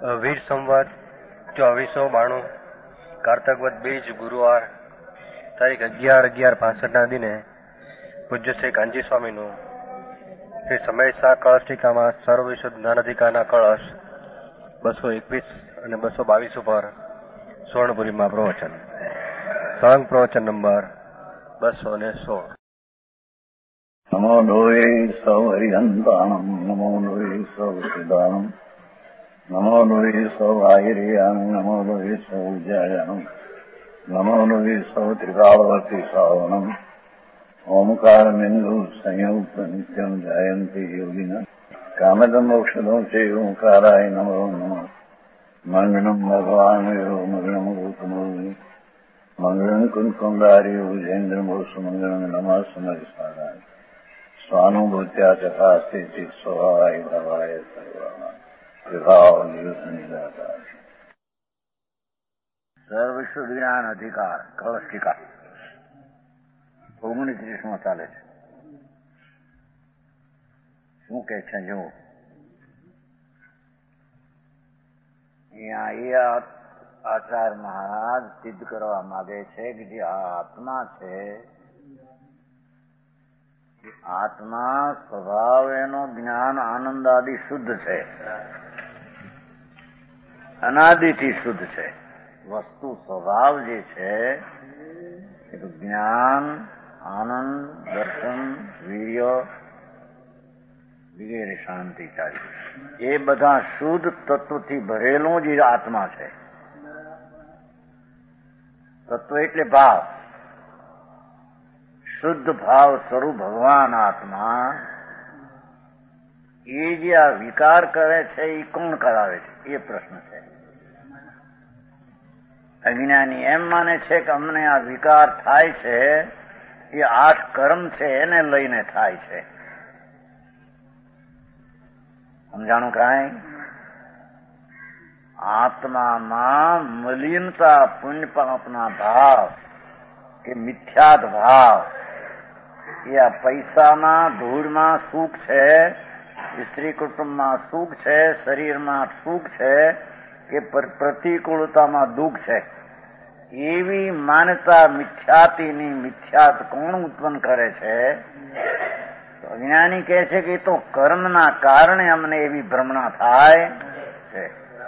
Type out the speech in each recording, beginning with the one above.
વીર સંવત 2492 કારતક વદ બીજ ગુરુવાર તારીખ 11/11/65 દિને પૂજ્ય શ્રી કાંજી સ્વામીનું શ્રી સમયસા કળશ ટીકામાં સર્વવિશુદ્ધ જ્ઞાનાધિકારના કળશ 221 અને 222 ઉપર સ્વર્ણપુરીમાં પ્રવચન. સંઘ પ્રવચન નંબર 216. નમો લોહે સૌ હરિહંતાણમ, નમો લોહે સૌ સિદ્ધાણમ, નમો લોહે સૌ આહિર્યાણમ, નમો લોહે સૌ ઉજાયાણમ, નમો લોહે સૌ ત્રિકાળવતી શ્રાવણમ, ઓમકાર બિંદુ સંયુક્ત નિત્યમ જાયંતિ યોગિના કામદમ મોક્ષદમ છે ઓંકારાય નમો નમઃ. મંગળમ ભગવાન મંગળમ ગૌતમોની મંગળમ કુંકુંડારી ઉજેન્દ્ર મોક્ષ મંગળમ નમઃ સમરિસારાય સ્વાનુભૂત્યા ચકાસ્તે સ્વભાવાય ભવાય સર્વમાં વિભાવ નિદાતા. સર્વવિશ્વ જ્ઞાન અધિકાર કળશ ટીકા 39 ચાલે છે. શું કે છે જો અહીંયા એ આચાર્ય મહારાજ સિદ્ધ કરવા માંગે છે કે જે આ આત્મા છે, આત્મા સ્વભાવ એનો જ્ઞાન આનંદ આદિ શુદ્ધ છે, અનાદિથી શુદ્ધ છે. વસ્તુ સ્વભાવ જે છે એ તો જ્ઞાન, આનંદ, દર્શન, વીર્ય વગેરે શાંતિ ચાલી એ બધા શુદ્ધ તત્વથી ભરેલું જ આત્મા છે. તત્વ એટલે ભાવ, શુદ્ધ ભાવ સ્વરૂપ ભગવાન આત્મા. એ જે આ વિકાર કરે છે એ કોણ કરાવે છે એ પ્રશ્ન છે. અજ્ઞાની એમ માને છે કે અમને આ વિકાર થાય છે એ 8 કર્મ છે એને લઈને થાય છે. સમજાણું કાંઈ? આત્મામાં મલિનતા પુણ્ય પાપના ભાવ કે મિથ્યાત ભાવ એ આ પૈસામાં ધૂળમાં સુખ છે, સ્ત્રી કુટુંબમાં સુખ છે, શરીરમાં સુખ છે કે પ્રતિકૂળતામાં દુઃખ છે, એવી માન્યતા મિથ્યાતીની મિથ્યાત કોણ ઉત્પન્ન કરે છે? અજ્ઞાની કહે છે કે એ તો કર્મના કારણે અમને એવી ભ્રમણા થાય છે.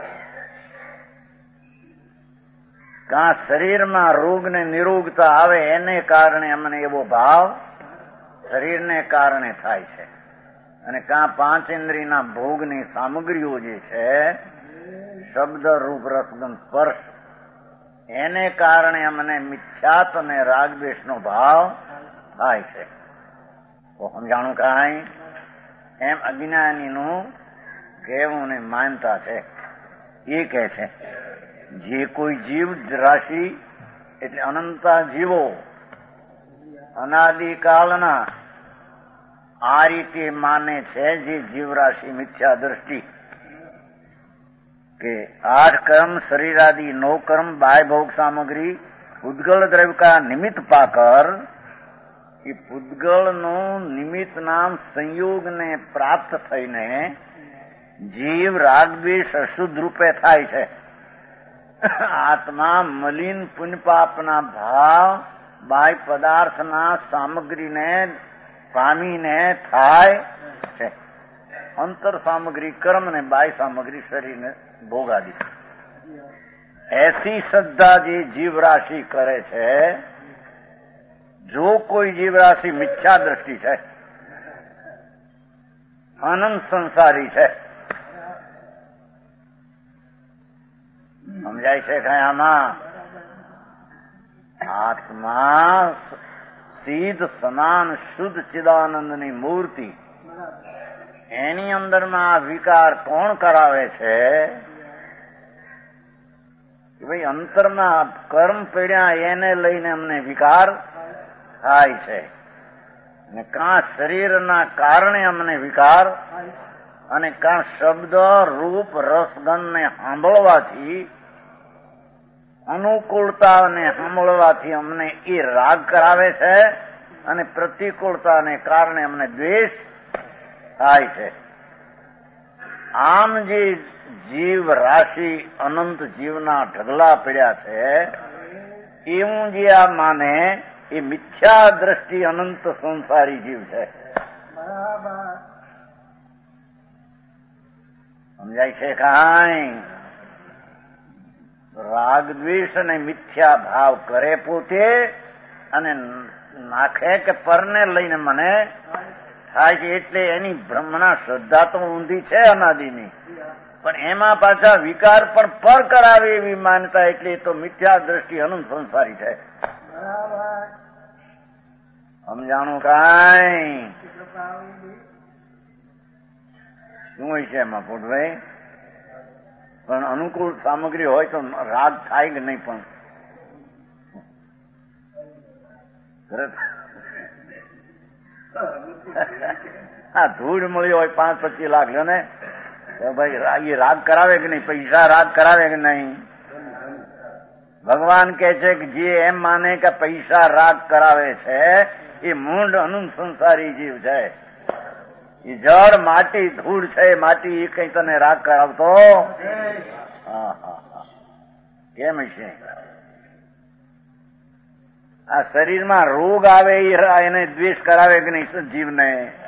કાં શરીરમાં રોગ ને નિરોગતા આવે એને કારણે અમને એવો ભાવ શરીરને કારણે થાય છે, અને કાં 5 ઇન્દ્રિયના ભોગની સામગ્રીઓ જે છે, શબ્દ રૂપ રસગંધ સ્પર્શ, એને કારણે અમને મિથ્યાત અને રાગદ્વેષનો ભાવ થાય છે. તો સમજાણું કાંઈ? એમ અજ્ઞાનીનું કહેવું ને માનતા છે. એ કહે છે જે કોઈ જીવ રાશિ એટલે અનંતા જીવો અનાદિકાલના આ રીતે માને છે, જે જીવરાશિ મિથ્યા દ્રષ્ટિ કે 8 કર્મ શરીર આદि 9 કર્મ बाह्य भोग सामग्री પૂદગલ દ્રવ્ય કા નિમિત્ત પાકર, એ પૂદગલનું નિમિત્ત નામ સંયોગને પ્રાપ્ત થઈને જીવ રાગદ્વેષ અશુદ્ધ રૂપે થાય છે. આત્મા મલિન પુણ્યપાપના ભાવ બાહ્ય પદાર્થના સામગ્રીને પામીને થાય છે. અંતર સામગ્રી કર્મ ને બાહ્ય સામગ્રી શરીરને ભોગ આદિ. એસી શ્રદ્ધા જે જીવ રાશિ કરે છે, જો કોઈ જીવ રાશિ મિથ્યા દ્રષ્ટિ છે, અનંત સંસારી છે, સમજાય છે કે આમાં આત્મા સીધ સમાન શુદ્ધ ચિદાનંદની મૂર્તિ, એની અંદરમાં આ વિકાર કોણ કરાવે છે કે ભાઈ અંતરમાં કર્મ પીડ્યા એને લઈને અમને વિકાર થાય છે, અને કાં શરીરના કારણે અમને વિકાર, અને કાં શબ્દ રૂપ રસગંધને સાંભળવાથી અનુકૂળતાને સાંભળવાથી અમને એ રાગ કરાવે છે, અને પ્રતિકૂળતાને કારણે અમને દ્વેષ થાય છે. આમ જે જીવ રાશિ અનંત જીવના ઢગલા પડ્યા છે એવું જે આ માને એ મિથ્યા દ્રષ્ટિ અનંત સંસારી જીવ છે. સમજાય છે કાંઈ? રાગ દ્વેષ અને મિથ્યા ભાવ કરે પોતે અને નાખે કે પરને લઈને મને થાય છે, એટલે એની બ્રહ્મના શ્રદ્ધા તો ઊંધી છે અનાદિની, પણ એમાં પાછા વિકાર પણ પર કરાવે એવી માનતા, એટલે તો મિથ્યા દ્રષ્ટિ અનંત સંસારી છે. સમજાણું કાંઈ? શું હોય છે એમાં પોટભાઈ? પણ અનુકૂળ સામગ્રી હોય તો રાગ થાય કે નહીં? પણ હા, ધૂળ મળી હોય 5-25 લાખ લો ને ભાઈ, એ રાગ કરાવે કે નહીં? પૈસા રાગ કરાવે કે નહીં? ભગવાન કહે છે કે જે એમ માને કે પૈસા રાગ કરાવે છે એ મૂંઢ અનંત સંસારી જીવ છે. એ જળ માટી ધૂળ છે, માટી એ કઈ તને રાગ કરાવતો કેમ છે? આ શરીરમાં રોગ આવે એને દ્વેષ કરાવે કે નહીં જીવને?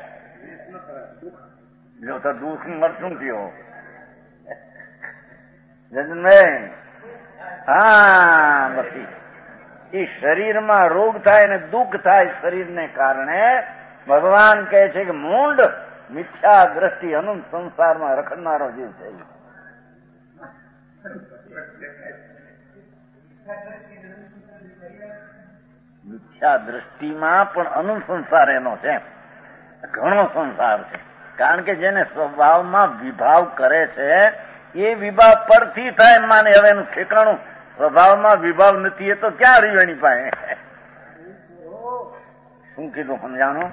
જો તો દુઃખ શું થયો જજનભાઈ? હા, પછી એ શરીરમાં રોગ થાય ને દુઃખ થાય શરીરને કારણે ભગવાન કહે છે કે મૂંડ મિથ્યા દ્રષ્ટિ અનંત સંસારમાં રખડનારો જીવ છે. મિથ્યા દ્રષ્ટિમાં પણ અનંત સંસાર એનો છે, ઘણો સંસાર છે. કારણ કે જેને સ્વભાવમાં વિભાવ કરે છે એ વિભાવ પરથી થાય માને. હવે એનું ઠેકાણું સ્વભાવમાં વિભાવ નથી, એ તો ક્યાં રહ્યું એની પાસે? શું કીધું સમજાણું?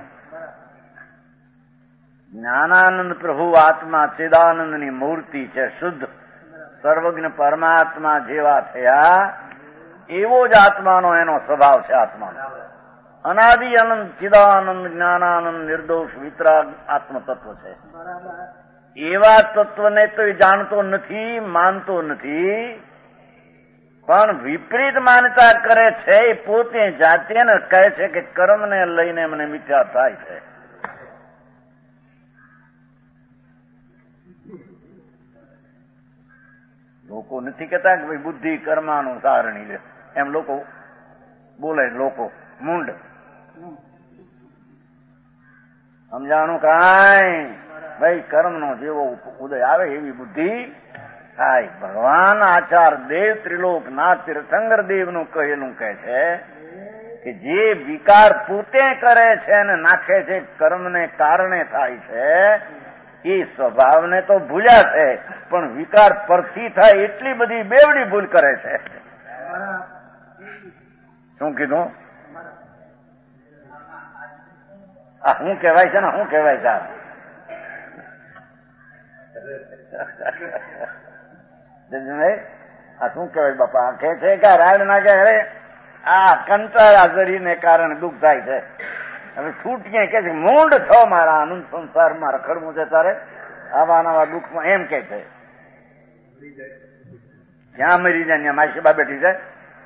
જ્ઞાનાનંદ પ્રભુ આત્મા ચિદાનંદની મૂર્તિ છે, શુદ્ધ સર્વજ્ઞ પરમાત્મા જેવા થયા એવો જ આત્માનો એનો સ્વભાવ છે. આત્માનો અનાદિ અનંત ચિદાનંદ જ્ઞાનાનંદ નિર્દોષ વિતરાગ આત્મ તત્વ છે. એવા તત્વને તો એ જાણતો નથી, માનતો નથી, પણ વિપરીત માનતા કરે છે. એ પોતે જાતે ને કહે છે કે કર્મને લઈને મને મિથ્યા થાય છે. લોકો નથી કહેતા કે ભાઈ બુદ્ધિ કર્માનું સારણી લે, એમ લોકો બોલે. લોકો મૂંડ. સમજાણું કાંઈ? ભાઈ કર્મનો જેવો ઉદય આવે એવી બુદ્ધિ થાય. ભગવાન આચાર દેવ ત્રિલોકનાથ તીર્થંકર દેવનું કહેલું કહે છે કે જે વિકાર પોતે કરે છે અને નાખે છે કર્મને કારણે થાય છે એ સ્વભાવને તો ભૂલ્યા છે, પણ વિકાર પરથી થાય એટલી બધી બેવડી ભૂલ કરે છે. શું કીધું? આ શું કહેવાય છે ને? શું કહેવાય છે? આ શું કહેવાય બાપા? કહે છે કે રાડ ના કે આ કંટાળા શરીરને કારણે દુઃખ થાય છે. હવે છૂટીએ કે છે મૂંડ છો મારા, આનંદ સંસારમાં રખડવું છે તારે આવા નવા દુઃખમાં, એમ કે છે. જ્યાં મરી જાય ત્યાં માસીબા બેઠી જાય.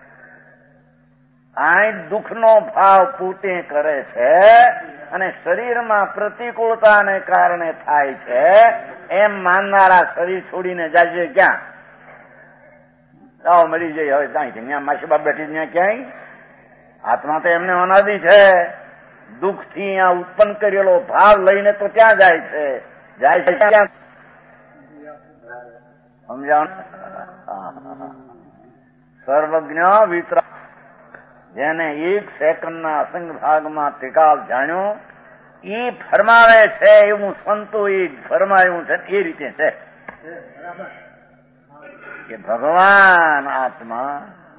આ દુઃખનો ભાવ પોતે કરે છે અને શરીરમાં પ્રતિકૂળતાને કારણે થાય છે એમ માનનારા શરીર છોડીને જાય છે ક્યાં? મરી જાય. હવે ત્યાં ત્યાં માસીબા બેઠી ત્યાં ક્યાંય? આત્મા તો એમને અનાદિ છે. દુઃખથી અહીંયા ઉત્પન્ન કરેલો ભાવ લઈને તો ક્યાં જાય છે? જાય છે ક્યાં? સમજાવ? સર્વજ્ઞ વિતરાગ, જેને 1 સેકન્ડના અસંગ ભાગમાં ત્રિકાલ જાણ્યો એ ફરમાવે છે એવું સંતો એ ફરમાયું છે એ રીતે છે કે ભગવાન આત્મા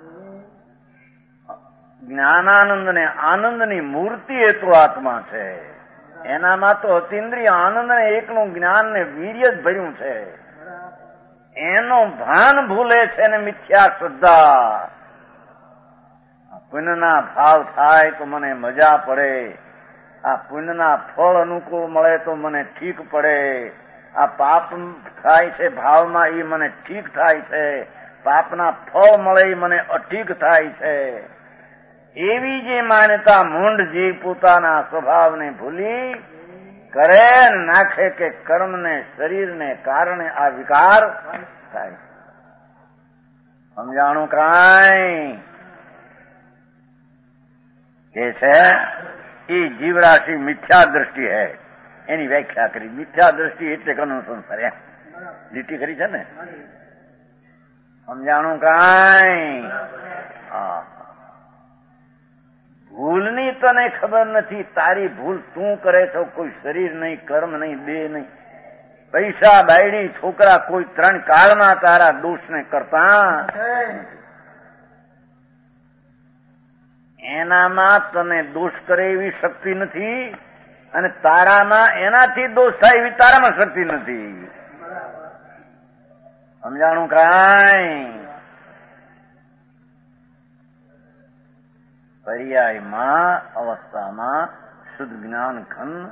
જ્ઞાનાનંદ ને આનંદની મૂર્તિ એ તો આત્મા છે. એનામાં તો અતિન્દ્રિય આનંદ ને એકનું જ્ઞાન ને વીર્ય જ ભર્યું છે. એનો ભાન ભૂલે છે ને મિથ્યા શ્રદ્ધા. પુણ્યના ભાવ થાય તો મને મજા પડે, આ પુણ્યના ફળ અનુકૂળ મળે તો મને ઠીક પડે, આ પાપ થાય છે ભાવમાં, એ મને ઠીક થાય છે, પાપના ફળ મળે એ મને અઠીક થાય છે. એવી જે માન્યતા મૂંઢ જીવ પોતાના સ્વભાવને ભૂલી કરે નાખે કે કર્મને શરીરને કારણે આ વિકાર થાય. સમજાણું કાંઈ કે છે એ જીવરાશિ મિથ્યા દ્રષ્ટિ હૈ, એની વ્યાખ્યા કરી. મિથ્યા દ્રષ્ટિ એટલે કનું સંસાર એમ લીટી કરી છે ને. સમજાણું કાંઈ? ભૂલની તને ખબર નથી. તારી ભૂલ તું કરે છો, કોઈ શરીર નહીં, કર્મ નહીં, દેહ નહીં, પૈસા, બાયડી, છોકરા, કોઈ ત્રણ કાળમાં તારા દોષને કરતા એનામાં તને દોષ કરે એવી શક્તિ નથી, અને તારામાં એનાથી દોષ થાય એવી તારામાં શક્તિ નથી. સમજાણું કાંઈ? પર્યાયમાં અવસ્થામાં શુદ્ધ જ્ઞાન ખંડ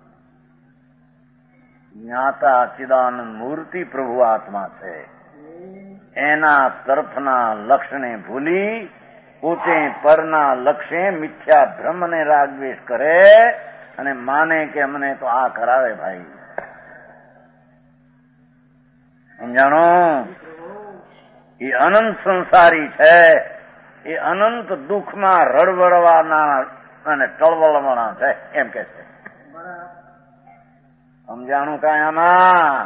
જ્ઞાતા અચિદાનંદ મૂર્તિ પ્રભુ આત્મા છે. એના તરફના લક્ષ્યને ભૂલી પોતે પરના લક્ષ્ય મિથ્યા ભ્રમને રાગદ્વેષ કરે અને માને કે અમને તો આ કરાવે ભાઈ. સમજાણો? એ અનંત સંસારી છે. એ અનંત દુઃખમાં રડવડવાના અને ટળવળવાના છે એમ કે છે. સમજાણું કાંઈ આમાં?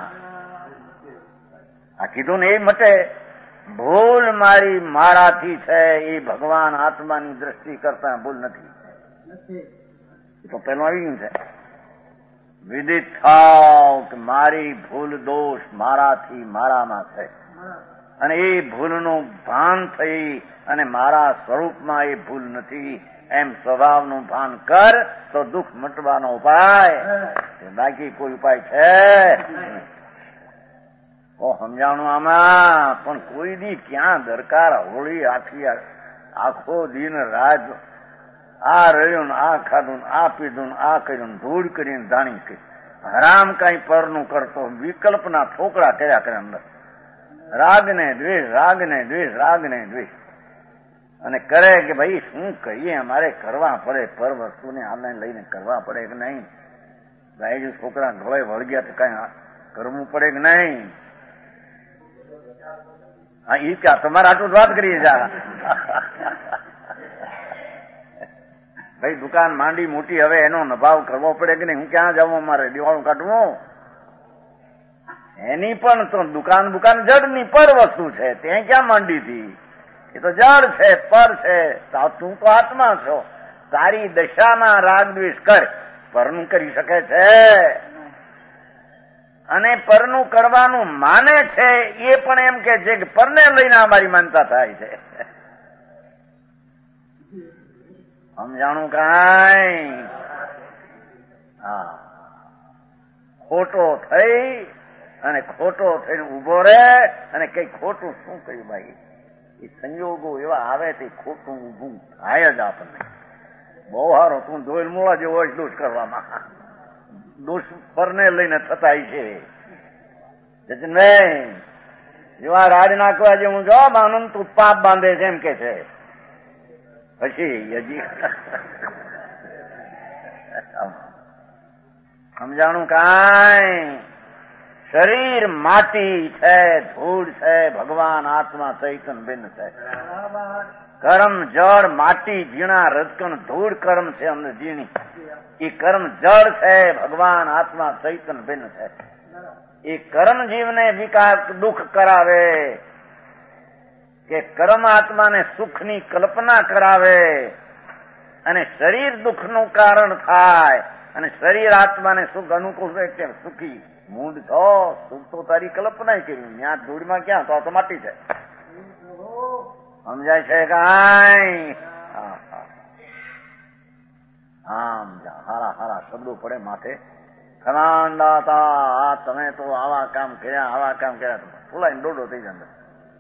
આ કીધું ને એ મટે. ભૂલ મારી મારાથી છે, એ ભગવાન આત્માની દ્રષ્ટિ કરતા ભૂલ નથી. એ તો પેલું આવી ગયું છે. વિદિત થાવ કે મારી ભૂલ દોષ મારાથી મારામાં છે, અને એ ભૂલનું ભાન થઈ અને મારા સ્વરૂપમાં એ ભૂલ નથી એમ સ્વભાવનું ભાન કર તો દુઃખ મટવાનો ઉપાય. બાકી કોઈ ઉપાય છે? સમજાણું આમાં? પણ કોઈ દી ક્યાં દરકાર હોળી આખી આખો દિન રાત આ રહ્યું, આ ખાધું, આ પીધું, આ કર્યું, ધૂળ કરીને ધાણી કરી, હરામ કઈ પરનું કરતો, વિકલ્પના ઠોકરા કર્યા કરે અંદર. રાગને દ્વેષ, રાગને દ્વેષ, રાગને દ્વેષ, અને કરે કે ભાઈ શું કહીએ, અમારે કરવા પડે, પર વસ્તુને આને લઈને કરવા પડે કે નહીં? ભાઈ છોકરા ગળે વળગ્યા તો કઈ કરવું પડે કે નહીં? હા, એ ક્યાં તમારે આટલું જ વાત કરીએ જા. ભાઈ દુકાન માંડી મોટી, હવે એનો નભાવ કરવો પડે કે નહીં? હું ક્યાં જાઉં, અમારે દિવાળું કાઢવું? એની પણ તો દુકાન જડની પર વસ્તુ છે, ત્યાં ક્યાં માંડી હતી? એ તો જડ છે, પર છે. તું તો આત્મા છો. તારી દશામાં રાગ દ્વેષ કર, પરનું કરી શકે છે. અને પરનું કરવાનું માને છે એ પણ એમ કે છે કે પરને લઈને અમારી માનતા થાય છે. સમજાણું કાંઈ? હા, ખોટો થઈ અને ખોટો થઈને ઉભો રહે અને કઈ ખોટું શું કર્યું ભાઈ? એ સંયોગો એવા આવે તે ખોટું ઊભું થાય જ આપણને. બહુ સારો, તું ધોઈલ મૂળા જેવો હોય દોષ કરવામાં. દોષ પરને લઈને થતા છે. જતનભાઈ જેવા રાડ નાખવા જે હું જો માનું તું પાપ બાંધે છે એમ કે છે. પછી હજી સમજાણું કાંઈ? શરીર માટી છે, ધૂળ છે, ભગવાન આત્મા ચૈતન ભિન્ન છે. કર્મ જળ, માટી, ઝીણા, રજકણ, ધૂળ કર્મ છે અંદર ઝીણી. એ કર્મ જળ છે, ભગવાન આત્મા ચૈતન ભિન્ન છે. એ કર્મ જીવને વિકાર દુઃખ કરાવે કે કર્મ આત્માને સુખની કલ્પના કરાવે અને શરીર દુઃખનું કારણ થાય અને શરીર આત્માને સુખ અનુકૂળ એટલે સુખી. મૂળ છો, સુખ તો તારી કલ્પના કર્યું. ત્યાં ધૂળમાં ક્યાં? તો માટી છે. સમજાય છે કાંઈ? આમ હારા હારા શબ્દો પડે માથે. ખમાન દાતા, તમે તો આવા કામ કર્યા ફૂલાઈને દોડો થઈ જાય.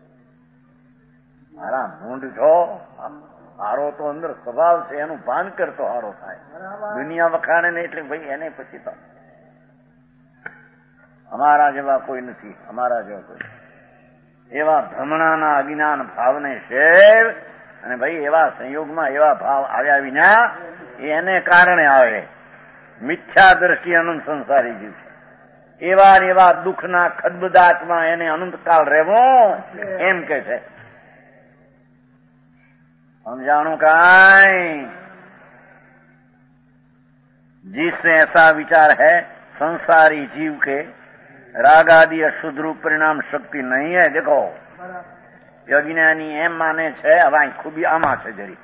હારા મૂંઢ છો. હારો તો અંદર સ્વભાવ છે, એનું ભાન કરતો હારો થાય. દુનિયા વખાણે ને એટલે ભાઈ એને પછી તો અમારા જેવા કોઈ નથી, અમારા જેવા કોઈ. એવા ભ્રમણાના અજ્ઞાન ભાવને સેવ અને ભાઈ એવા સંયોગમાં એવા ભાવ આવ્યા વિના એને કારણે આવે. મિથ્યા દ્રષ્ટિ અનંત સંસારી જીવ છે. એવા ને એવા દુઃખના ખદબદાતમાં એને અનંતકાળ રહેવું એમ કે છે. સમજાણું કાંઈ? जिससे ऐसा विचार है संसारी जीव के राग आदि अशुद्ध रूप परिणाम शक्ति नहीं है. देखो यज्ञानी एम माने છે, હવે ખૂબી આમાં છે જરી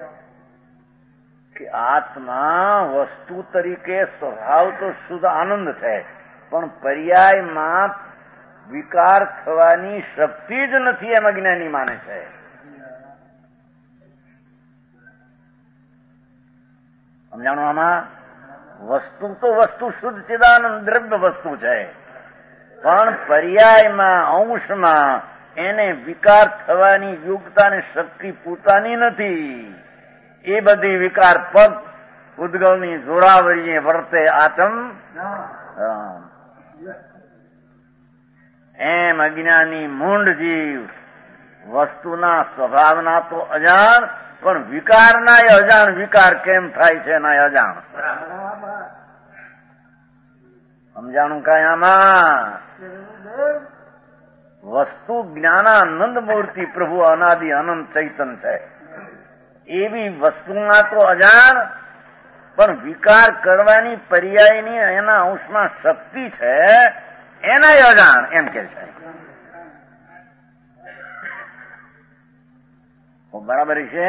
કે આત્મા વસ્તુ તરીકે સ્વભાવ તો શુદ્ધ આનંદ છે, પણ પર્યાયમાં વિકાર થવાની શક્તિ જ નથી એમ અજ્ઞાની માને છે. સમજાણું? આમાં વસ્તુ તો વસ્તુ શુદ્ધ ચિદાનંદ દ્રવ્ય વસ્તુ છે, પણ પર્યાયમાં અંશમાં એને વિકાર થવાની યોગ્યતાની શક્તિ પોતાની નથી. એ બધી વિકાર પદ ઉદ્ગલની જોરાવરીએ વર્તે આતમ એમ અજ્ઞાની મૂંડ જીવ વસ્તુના સ્વભાવના તો અજાણ, પણ વિકારના અજાણ. વિકાર કેમ થાય છે એના અજાણ. સમજાણું કાંઈ આમાં? વસ્તુ જ્ઞાનાનંદ મૂર્તિ પ્રભુ અનાદિ અનંત ચૈતન છે. એવી વસ્તુમાં તો અજાણ, પણ વિકાર કરવાની પર્યાયની એના અંશમાં શક્તિ છે એના અજાણ એમ કે છે. બરાબર છે?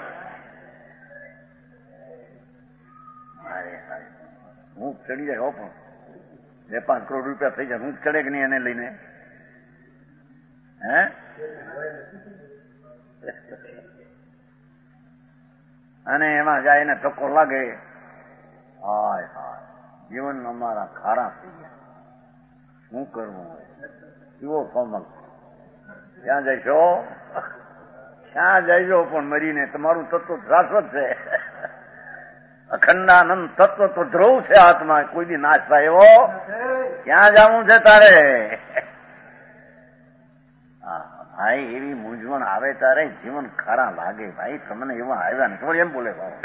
હું ચડી જાય પણ 2-5 કરોડ રૂપિયા થઈ જાય, હું ચડે કે નહીં એને લઈને? હે? અને એમાં જાય એને ધક્કો લાગે, હાય હાય જીવન અમારા ખારા થઈ ગયા, શું કરવું? જુઓ કોમલ, ક્યાં જઈશો? ક્યાં જઈશો? પણ મરીને તમારું તત્વ શાશ્વત છે. અખંડાનંદ તત્વ તો ધ્રુવ છે આત્મા, કોઈ દી નાશ થાય એવો. ક્યાં જવું છે તારે? ભાઈ એવી મૂંઝવણ આવે તારે જીવન ખારા લાગે. ભાઈ તમને એવા આવ્યા ને ખબર એમ બોલે ભાવ.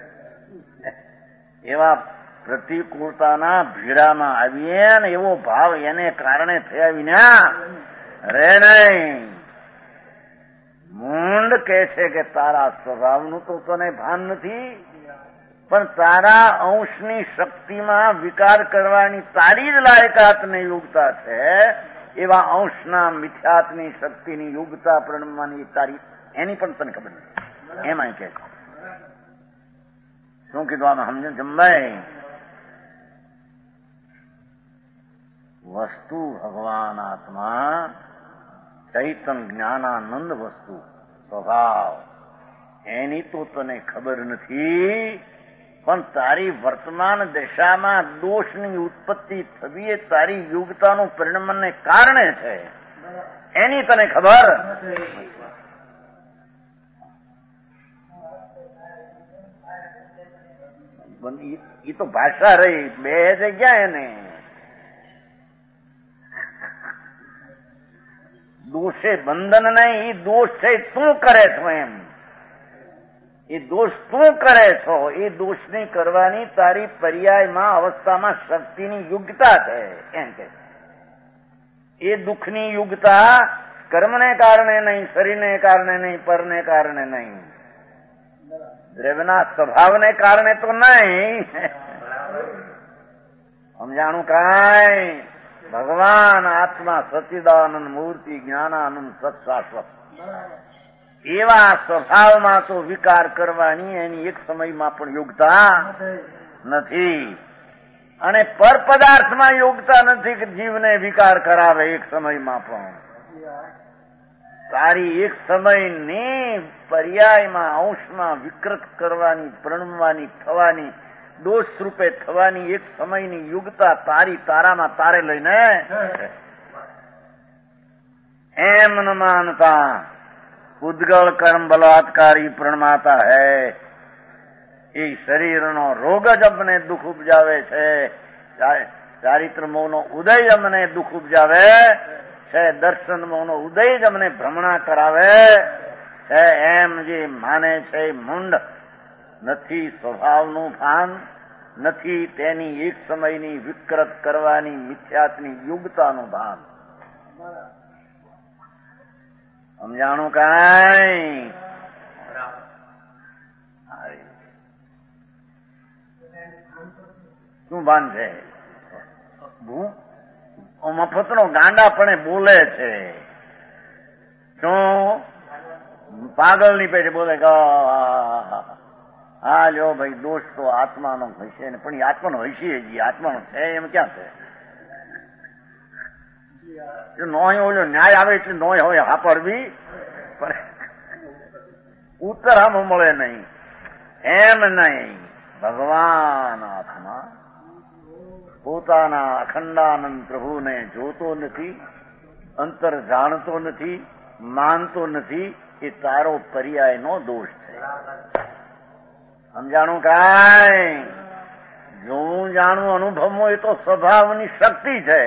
એવા પ્રતિકૂળતાના ભીડામાં આવીએ ને એવો ભાવ એને કારણે થયા વિના રે નહીં. મૂંડ કે છે કે તારા સ્વભાવનું તો તને ભાન નથી, પણ તારા અંશની શક્તિમાં વિકાર કરવાની તારી જ લાયકાત ને યોગ્યતા છે. એવા અંશના મિથ્યાત્ની શક્તિની યોગ્યતા પ્રણમવાની તારી એની પણ તને ખબર નથી. એમાં કે શું કીધું આમાં સમજણ જમવાય? વસ્તુ ભગવાન આત્મા ચૈતન જ્ઞાનાનંદ વસ્તુ સ્વભાવ એની તો તને ખબર નથી, પણ તારી વર્તમાન દશામાં દોષની ઉત્પત્તિ થવી એ તારી યોગ્યતાનું પરિણમને કારણે છે, એની તને ખબર. એ તો ભાષા રહી, બે જગ્યા એને દોષે બંધન નહીં. એ દોષ છે તું કરે છો એમ. એ દોષ તું કરે છો, એ દોષની કરવાની તારી પર્યાયમાં અવસ્થામાં શક્તિની યુગતા છે એમ કે. એ દુઃખની યુગતા કર્મને કારણે નહીં, શરીરને કારણે નહીં, પરને કારણે નહીં, દ્રવ્યના સ્વભાવને કારણે તો નહીં. સમજાણું કાંઈ? ભગવાન આત્મા સચ્ચિદાનંદ મૂર્તિ જ્ઞાનાનંદ સત્શાશ્વત એવા સ્વભાવમાં તો વિકાર કરવાની એની એક સમયમાં પણ યોગ્યતા નથી, અને પર પદાર્થમાં યોગ્યતા નથી કે જીવને વિકાર કરાવે એક સમયમાં પણ. તારી એક સમયની પર્યાયમાં અંશમાં વિકૃત કરવાની, પ્રણમવાની, થવાની, દોષ રૂપે થવાની એક સમયની યુગતા તારામાં તારે લઈને એમ ન માનતા ઉદ્ગલ કર્મ બલાત્કારી પ્રણમાતા હૈ. એ શરીરનો રોગ જ અમને દુઃખ ઉપજાવે છે. ચારિત્ર મોહનો ઉદય જ અમને દુઃખ ઉપજાવે છે, દર્શન મોહનો ઉદય જ અમને ભ્રમણા કરાવે છે. એમ જે માને છે મૂંડ, નથી સ્વભાવનું ભાન, નથી તેની એક સમયની વિકૃત કરવાની મિથ્યાત્ની યુગતાનું ભાન. સમજાણું કાંઈ? શું ભાન છે? મફતનો ગાંડાપણે બોલે છે. શું પાગલની પેટે બોલે કે હા લ્યો ભાઈ, દોષ તો આત્માનો હશે ને, પણ એ આત્માનો હશે જ, આત્માનો છે એમ ક્યાં છે? નોય ઓલો ન્યાય આવે એટલે નોય હોય હાપડવી, પણ ઉત્તર આમ મળે નહીં. એમ નહીં, ભગવાન આત્મા પોતાના અખંડાનંદ પ્રભુને જોતો નથી, અંતર જાણતો નથી, માનતો નથી. એ તારો પર્યાયનો દોષ છે. સમજાણું કાંઈ? જોવું જાણવું અનુભવવું એ તો સ્વભાવની શક્તિ છે.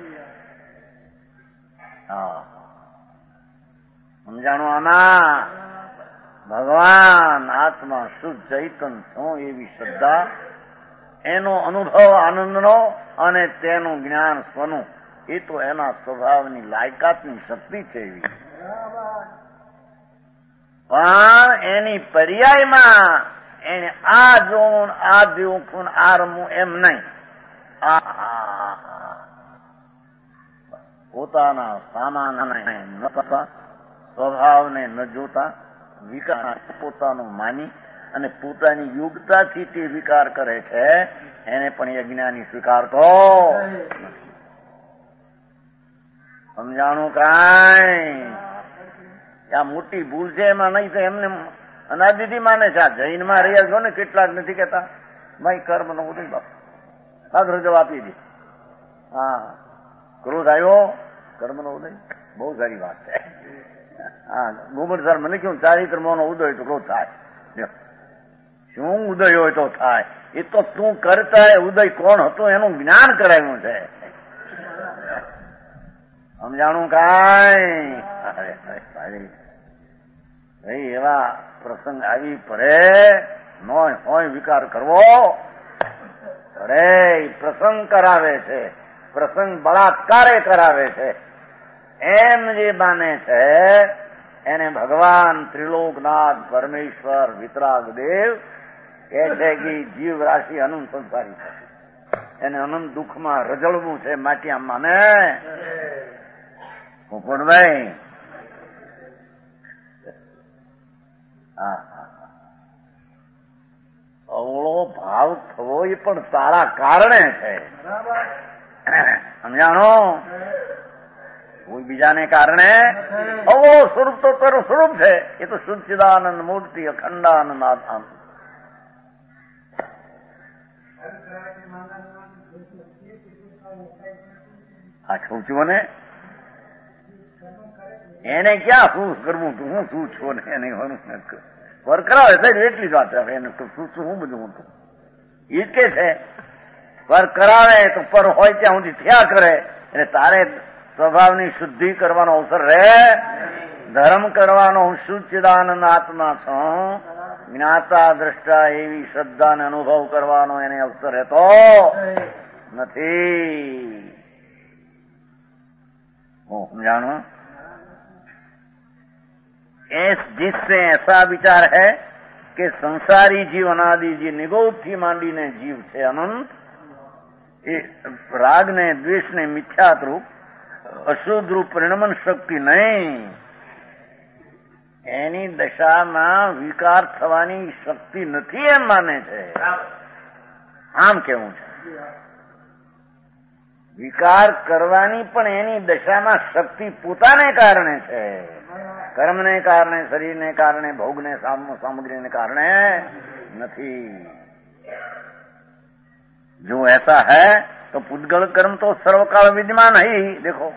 હા, સમજાણું? આમાં ભગવાન આત્મા શુદ્ધ ચૈતન શું એવી શ્રદ્ધા, એનો અનુભવ આનંદનો અને તેનું જ્ઞાન સ્વનું, એ તો એના સ્વભાવની લાયકાતની શક્તિ છે એવી. પણ એની પર્યાયમાં એને આ જોવું, આ દેવું, આ રમવું એમ નહીં. પોતાના સામાનને ન કરતા, સ્વભાવને ન જોતા, વિકાર પોતાનું માની અને પોતાની યોગ્યતાથી તે વિકાર કરે છે, એને પણ અજ્ઞાની સ્વીકારતો. સમજાણું કાંઈ? આ મોટી ભૂલ છે. એમાં નહીં તો એમને અનાદિથી માને છે. આ જૈનમાં રહ્યા છો ને, કેટલાક નથી કેતા ભાઈ કર્મ નો ઉદય, બાપ આગ્રહ જવાબ આપી દે. હા, ક્રોધ આવ્યો, કર્મ નો ઉદય, બહુ સારી વાત છે. હા, ગોમડ સર મને કહ્યું ચારિત્ર મોહનો ઉદય તો ક્રોધ થાય. શું ઉદય હોય તો થાય? એ તો તું કરતા ઉદય કોણ હતું એનું જ્ઞાન કરાવ્યું છે. સમજાણું કાંઈ? ભાઈ એવા પ્રસંગ આવી પડે, નોય હોય વિકાર કરવો પડે. પ્રસંગ કરાવે છે, પ્રસંગ બળાત્કારે કરાવે છે. એમ જે માને છે એને ભગવાન ત્રિલોકનાથ પરમેશ્વર વિતરાગ દેવ કહે છે કે જીવ રાશિ અનંત સંસારી છે, એને અનંત દુઃખમાં રજળવું છે. માટી માને પોપટભાઈ, અવળો ભાવ થવો એ પણ તારા કારણે છે. સમજાણો? કોઈ બીજાને કારણે અવળો સ્વરૂપ તો તારું સ્વરૂપ છે. એ તો શુદ્ધિદાનંદ મૂર્તિ અખંડાનંદ આત્મા. આ છું છું ને એને ક્યાં શું કરવું, હું શું છું ને એને વર કરાવે એટલી જ વાત. એને શું શું હું બધું હું એ જ કે છે. વર કરાવે તો પર હોય ત્યાં સુધી થયા કરે. એટલે તારે સ્વભાવની શુદ્ધિ કરવાનો અવસર રહે, ધર્મ કરવાનો. હું શુદ્ધિદાનંદ આત્મા છું, જ્ઞાતા દ્રષ્ટા એવી શ્રદ્ધાને અનુભવ કરવાનો એને અવસર રહેતો નથી. समझानो जिससे ऐसा विचार है कि संसारी जीव अनादि जी निगोद थी मांडी ने जीव છે અનંત, એ રાગ ને દ્વેષ ને મિથ્યાત રૂપ અશુદ્ધ રૂપ પરિણમન શક્તિ નહીં, એની દશામાં વિકાર થવાની શક્તિ નથી એમ માને છે. આમ કેવું છે, વિકાર કરવાની પણ એની દશામાં શક્તિ પોતાને કારણે છે, કર્મને કારણે, શરીરને કારણે, ભોગને સામગ્રીને કારણે નથી. जो ऐसा है तो पुद्गल कर्म तो सर्वकाल विद्यमान ही. देखो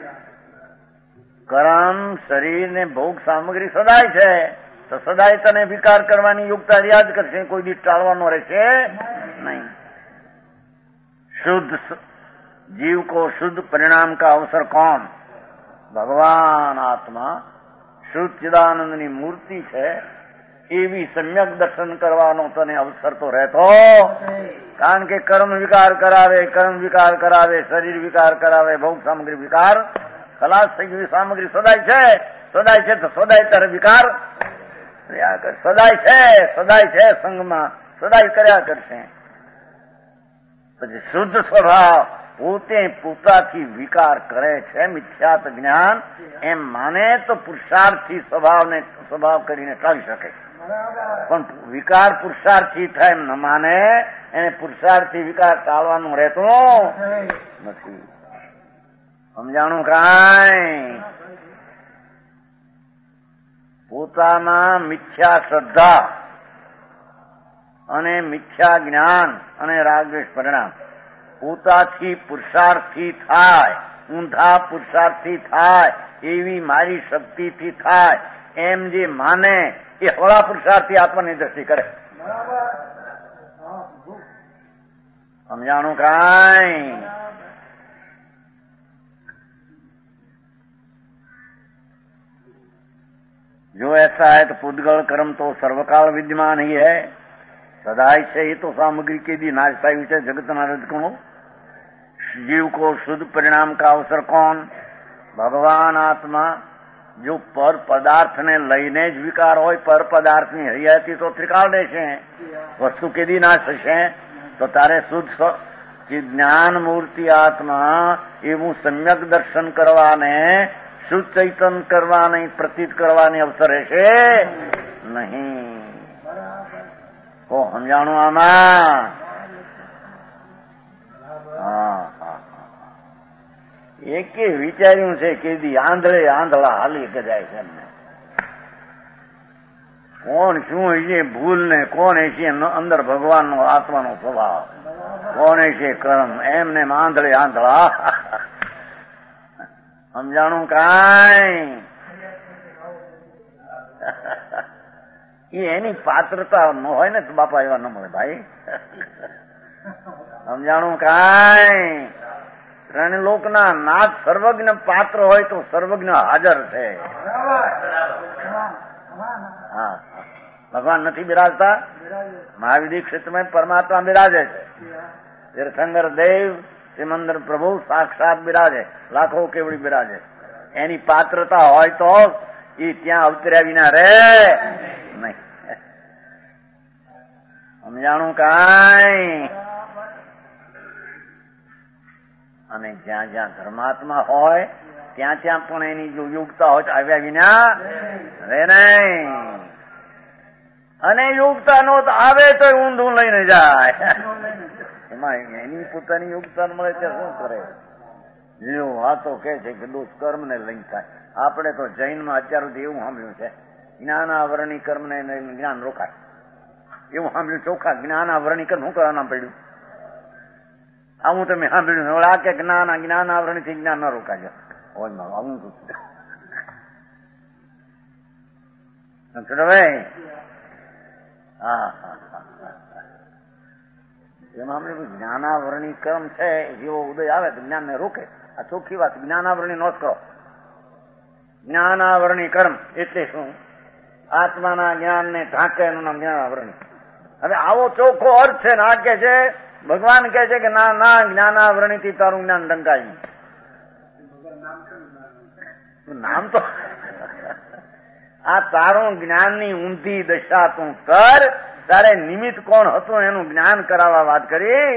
कर्म शरीर ने भोग सामग्री સદાય છે, તો સદાય તને વિકાર કરવાની યોગ્યતા યાદ કરશે, કોઈ દી ટાળવાનો રહેશે નહીં. શુદ્ધ जीव को शुद्ध परिणाम का अवसर कौन? भगवान आत्मा શુદ્ધ ચિદાનંદની મૂર્તિ છે એવી સમ્યક દર્શન કરવાનો તને અવસર તો રહેતો, કારણ કે કર્મ વિકાર કરાવે, શરીર વિકાર કરાવે, ભોગ સામગ્રી વિકાર, ખલાસ થઈ ગઈ સામગ્રી સદાય છે તો સદાય તારે વિકાર કર્યા કર, સદાય છે સંગમાં, સદાય કર્યા કરશે. પછી શુદ્ધ સ્વભાવ પોતે પોતાથી વિકાર કરે છે, મિથ્યાત જ્ઞાન એમ માને તો પુરુષાર્થી સ્વભાવ કરીને ટાળી શકે. પણ વિકાર પુરુષાર્થી થાય એમ ન માને, એને પુરુષાર્થી વિકાર ટાળવાનું રહેતું નથી. સમજાણું કાંઈ? પોતામાં મિથ્યા શ્રદ્ધા અને મિથ્યા જ્ઞાન અને રાગદ્વેષ પરિણામ પોતાથી પુરુષાર્થી થાય, ઊંધા પુરુષાર્થી થાય, એવી મારી શક્તિથી થાય એમ જે માને એ હળા પુરુષાર્થી આત્માની દ્રષ્ટિ કરે. સમજાણું કાંઈ? जो ऐसा है तो पुद्गल कर्म तो सर्वकाल विद्यमान ही है, सदाई से ही तो सामग्री के दी नाचता ही है जगत नारद को. जीव को शुद्ध परिणाम का अवसर कौन? भगवान आत्मा. जो पर पदार्थ ने लईने ज विकार होय, पर पदार्थ ની હરિયાતી તો ત્રિકાળ દેશે, વસ્તુ કેદી નાશ થશે? તો તારે શુદ્ધ જ્ઞાન મૂર્તિ આત્મા એવું સમ્યક દર્શન કરવાને, શુદ્ધ ચૈતન કરવાની, પ્રતીત કરવાની અવસર રહેશે નહીં. ઓ સમજાણું આમાં? એકે વિચાર્યું છે કે આંધળા હાલી ગજાય છે એમને. કોણ શું હશે ભૂલ ને, કોણ હશે અંદર ભગવાનનો આત્માનો સ્વભાવ, કોણ હશે કર્મ, એમને આંધળા. સમજાણું કાંઈ? એની પાત્રતા ન હોય ને તો બાપા એવા ન મળે ભાઈ. સમજાણું કાંઈ? ત્રણ લોકના નાથ સર્વજ્ઞ પાત્ર હોય તો સર્વજ્ઞ હાજર છે. હા, ભગવાન નથી બિરાજતા? મહાવિધિ ક્ષેત્રમાં પરમાત્મા બિરાજે છે. તીર્થંકર દેવ, સિમંદર પ્રભુ સાક્ષાત બિરાજે, લાખો કેવડી બિરાજે. એની પાત્રતા હોય તો એ ત્યાં અવતર્યા વિના રે નહીં. સમજાણું કાંઈ? અને જ્યાં જ્યાં ધર્માત્મા હોય ત્યાં પણ એની જો યોગતા હોય તો આવ્યા વિના રે નહીં. અને યોગતા નો તો આવે તો ઊંધું લઈને જાય. એમાં એની પોતાની યોગતા મળે ત્યાં શું કરે? જો આ તો કે છે કે દુષ્કર્મ ને લઈને થાય. આપણે તો જૈનમાં અત્યાર સુધી એવું સાંભળ્યું છે, જ્ઞાનાવરણી કર્મ ને જ્ઞાન રોકાય એવું સાંભળ્યું. ચોખ્ખા જ્ઞાનાવરણી કર્મ શું કરવા નામ પડ્યું? આવું તમે સાંભળ્યું? આ કે જ્ઞાનાવરણી થી જ્ઞાન ન રોકાય. આવું ભાઈ. હા, એમાં જ્ઞાનાવરણી કર્મ છે, જેવો ઉદય આવે તો જ્ઞાન ને રોકે. આ ચોખ્ખી વાત. જ્ઞાનાવરણી નોંધ કરો. જ્ઞાનાવરણી કર્મ એટલે શું? આત્માના જ્ઞાન ને ઢાંકે એનું નામ જ્ઞાનાવરણી. હવે આવો ચોખ્ખો અર્થ છે ને આ કે છે, ભગવાન કહે છે કે ના જ્ઞાનાવરણી થી તારું જ્ઞાન ઢંકાય. નામ તો આ તારું જ્ઞાનની ઊંધી દશા તું કર. તારે નિમિત્ત કોણ હતું એનું જ્ઞાન કરાવવા વાત કરી.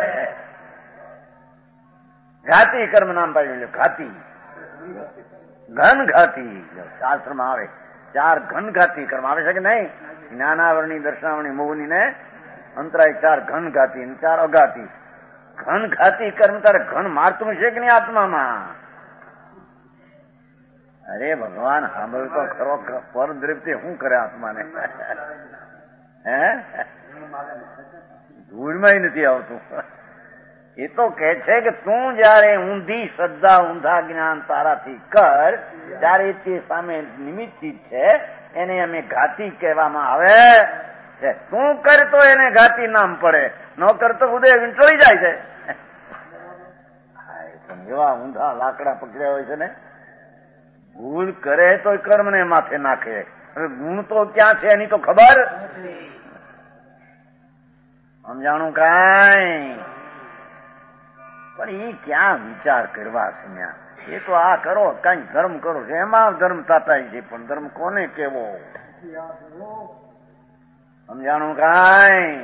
ઘાતી કર્મ નામ પાડ્યું. ઘાતી, ઘનઘાતી શાસ્ત્રમાં આવે. 4 ઘનઘાતી કર્મ આવે છે કે નહીં? જ્ઞાનાવરણી, દર્શનાવરણી, મોહની ને અંતરાય 4 ઘનઘાતી અને 4 અઘાતી. ઘનઘાતી કર્મ તારે ઘન મારતું છે કે નહીં આત્મામાં? અરે ભગવાન સાંભળ તો ખરો. પર દ્રવ્ય શું કરે આત્માને? હે, ધૂળમાં નથી આવતું. એ તો કે છે કે તું જયારે ઊંધી શ્રદ્ધા, ઊંધા જ્ઞાન તારાથી કર, ત્યારે તે સામે નિમિત્તિત છે, એને અમે ઘાતી કહેવામાં આવે છે. તું કર તો એને ઘાતી નામ પડે, ન કર તો ઉદય વીંટળી જાય છે. એવા ઊંધા લાકડા પકડ્યા હોય છે ને, ભૂલ કરે તો કર્મને માથે નાખે. હવે ગુણ તો ક્યાં છે એની તો ખબર સમજાણું કાંઈ, પણ એ ક્યાં વિચાર કરવા છે? એ તો આ કરો, કઈ ધર્મ કરો છો, એમાં ધર્મ તાતાય છે, પણ ધર્મ કોને કેવો સમજાણું કાંઈ?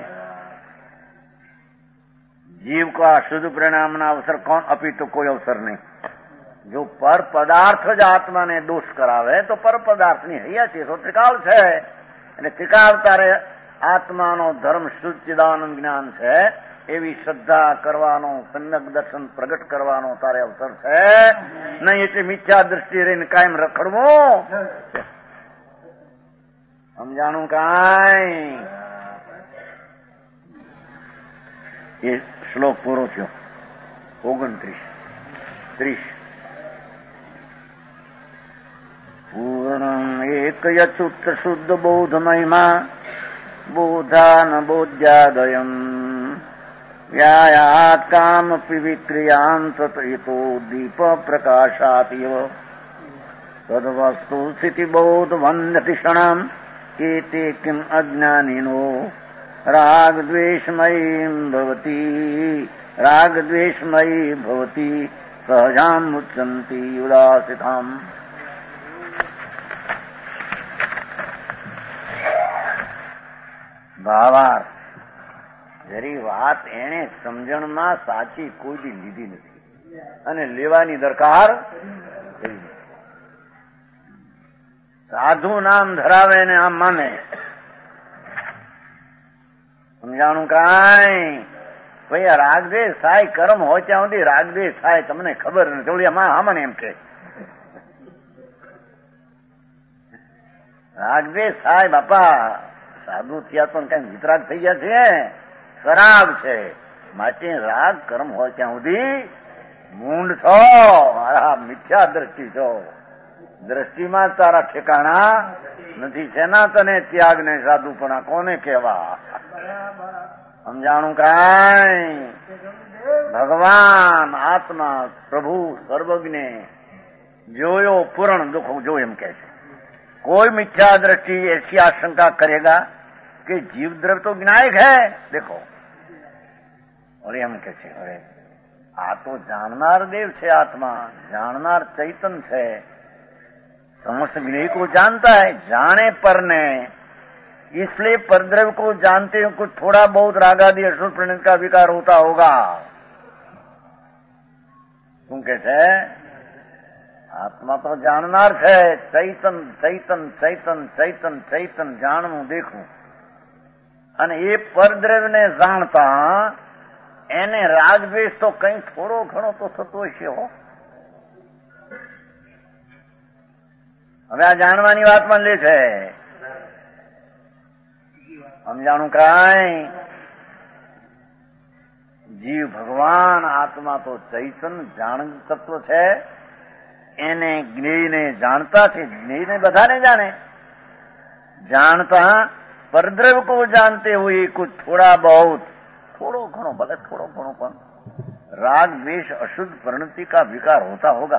जीव को शुद्ध परिणाम ना अवसर कौन? अपी तो कोई अवसर नहीं. जो पर पदार्थ ज आत्मा ने दोष करावे तो पर पदार्थ ની હૈયા છે તો ત્રિકાળ છે, એટલે ત્રિકાળ તારે આત્માનો ધર્મ શુદ્ધ ચિદાનંદ જ્ઞાન છે એવી શ્રદ્ધા કરવાનો, સમ્યક દર્શન પ્રગટ કરવાનો તારે અવસર છે નહીં. એટલે મિથ્યા દ્રષ્ટિ રહીને કાયમ રખડવું સમજાણું કાંઈ? એ શ્લોક પૂરો થયો. 29-30 પૂર્ણમ એકયચુત શુદ્ધ બોધ મહિમા બોધાન બોધ્યાદયમ વ્યાયાત કામપી વિક્રિયામ તતો દીપ પ્રકાશાતિવ તદ્વસ્તુ સ્થિતિ બોધ વન્યતિષણામ એતે કિમ અજ્ઞાનિનો राग द्वेषमयी भवती सहजाम मुच्यन्ति उदासिताम. ભાવાર્થ જરી વાત એને સમજણમાં સાચી કોઈ દી લીધી નથી અને લેવાની દરકાર સાધુ નામ ધરાવે ને આમ માને સમજાણું કાંઈ? ભાઈ આ રાગદ્વેષ થાય, કર્મ હોય ત્યાં સુધી રાગદ્વેષ થાય, તમને ખબર નથી. ઓલી આમાં એમ કે રાગદ્વેષ થાય, બાપા સાધુ થયા તો કઈ વિતરાગ થઈ ગયા છે, ખરાબ છે. માટે રાગ કર્મ હોય ત્યાં સુધી મૂંડ છો, મિથ્યા દ્રષ્ટિ છો, દ્રષ્ટિમાં તારા ઠેકાણા નથી. શેના તને ત્યાગ ને સાધુપણા કોને કહેવા? સમજાણું કાંઈ? ભગવાન આત્મા પ્રભુ સર્વજ્ઞ જોયો પૂર્ણ દુઃખ જો એમ કહે છે. कोई मिथ्या दृष्टि ऐसी आशंका करेगा कि जीव द्रव्य तो विनायक है. देखो और हम कैसे अरे आ तो जाननार देव છે, आत्मा जाननार चैतन છે, समस्त विनय को जानता है, जाने पर ने इसलिए परद्रव्य को जानते हुए कुछ थोड़ा बहुत रागादि अशुद्ध प्रणित का विकार होता होगा. શું કે છે? આત્મા તો જાણનાર છે, ચૈતન ચૈતન ચૈતન ચૈતન ચૈતન જાણવું દેખવું. અને એ પરદ્રવ્યને જાણતા એને રાગદ્વેષ તો કંઈ થોડો ઘણો તો થતો હશે હો. હવે આ જાણવાની વાતમાં લે છે, સમજાણું કાંઈ? જીવ ભગવાન આત્મા તો ચૈતન જાણ તત્વ છે, એને જ્ઞેયને જાણતા છે. જ્ઞેયને બધાને જાણે, જાણતા परद्रव्य को जानते हुए कुछ थोड़ा बहुत, थोड़ो घणो भले थोड़ो घणो पण राग द्वेष अशुद्ध परिणति का विकार होता होगा.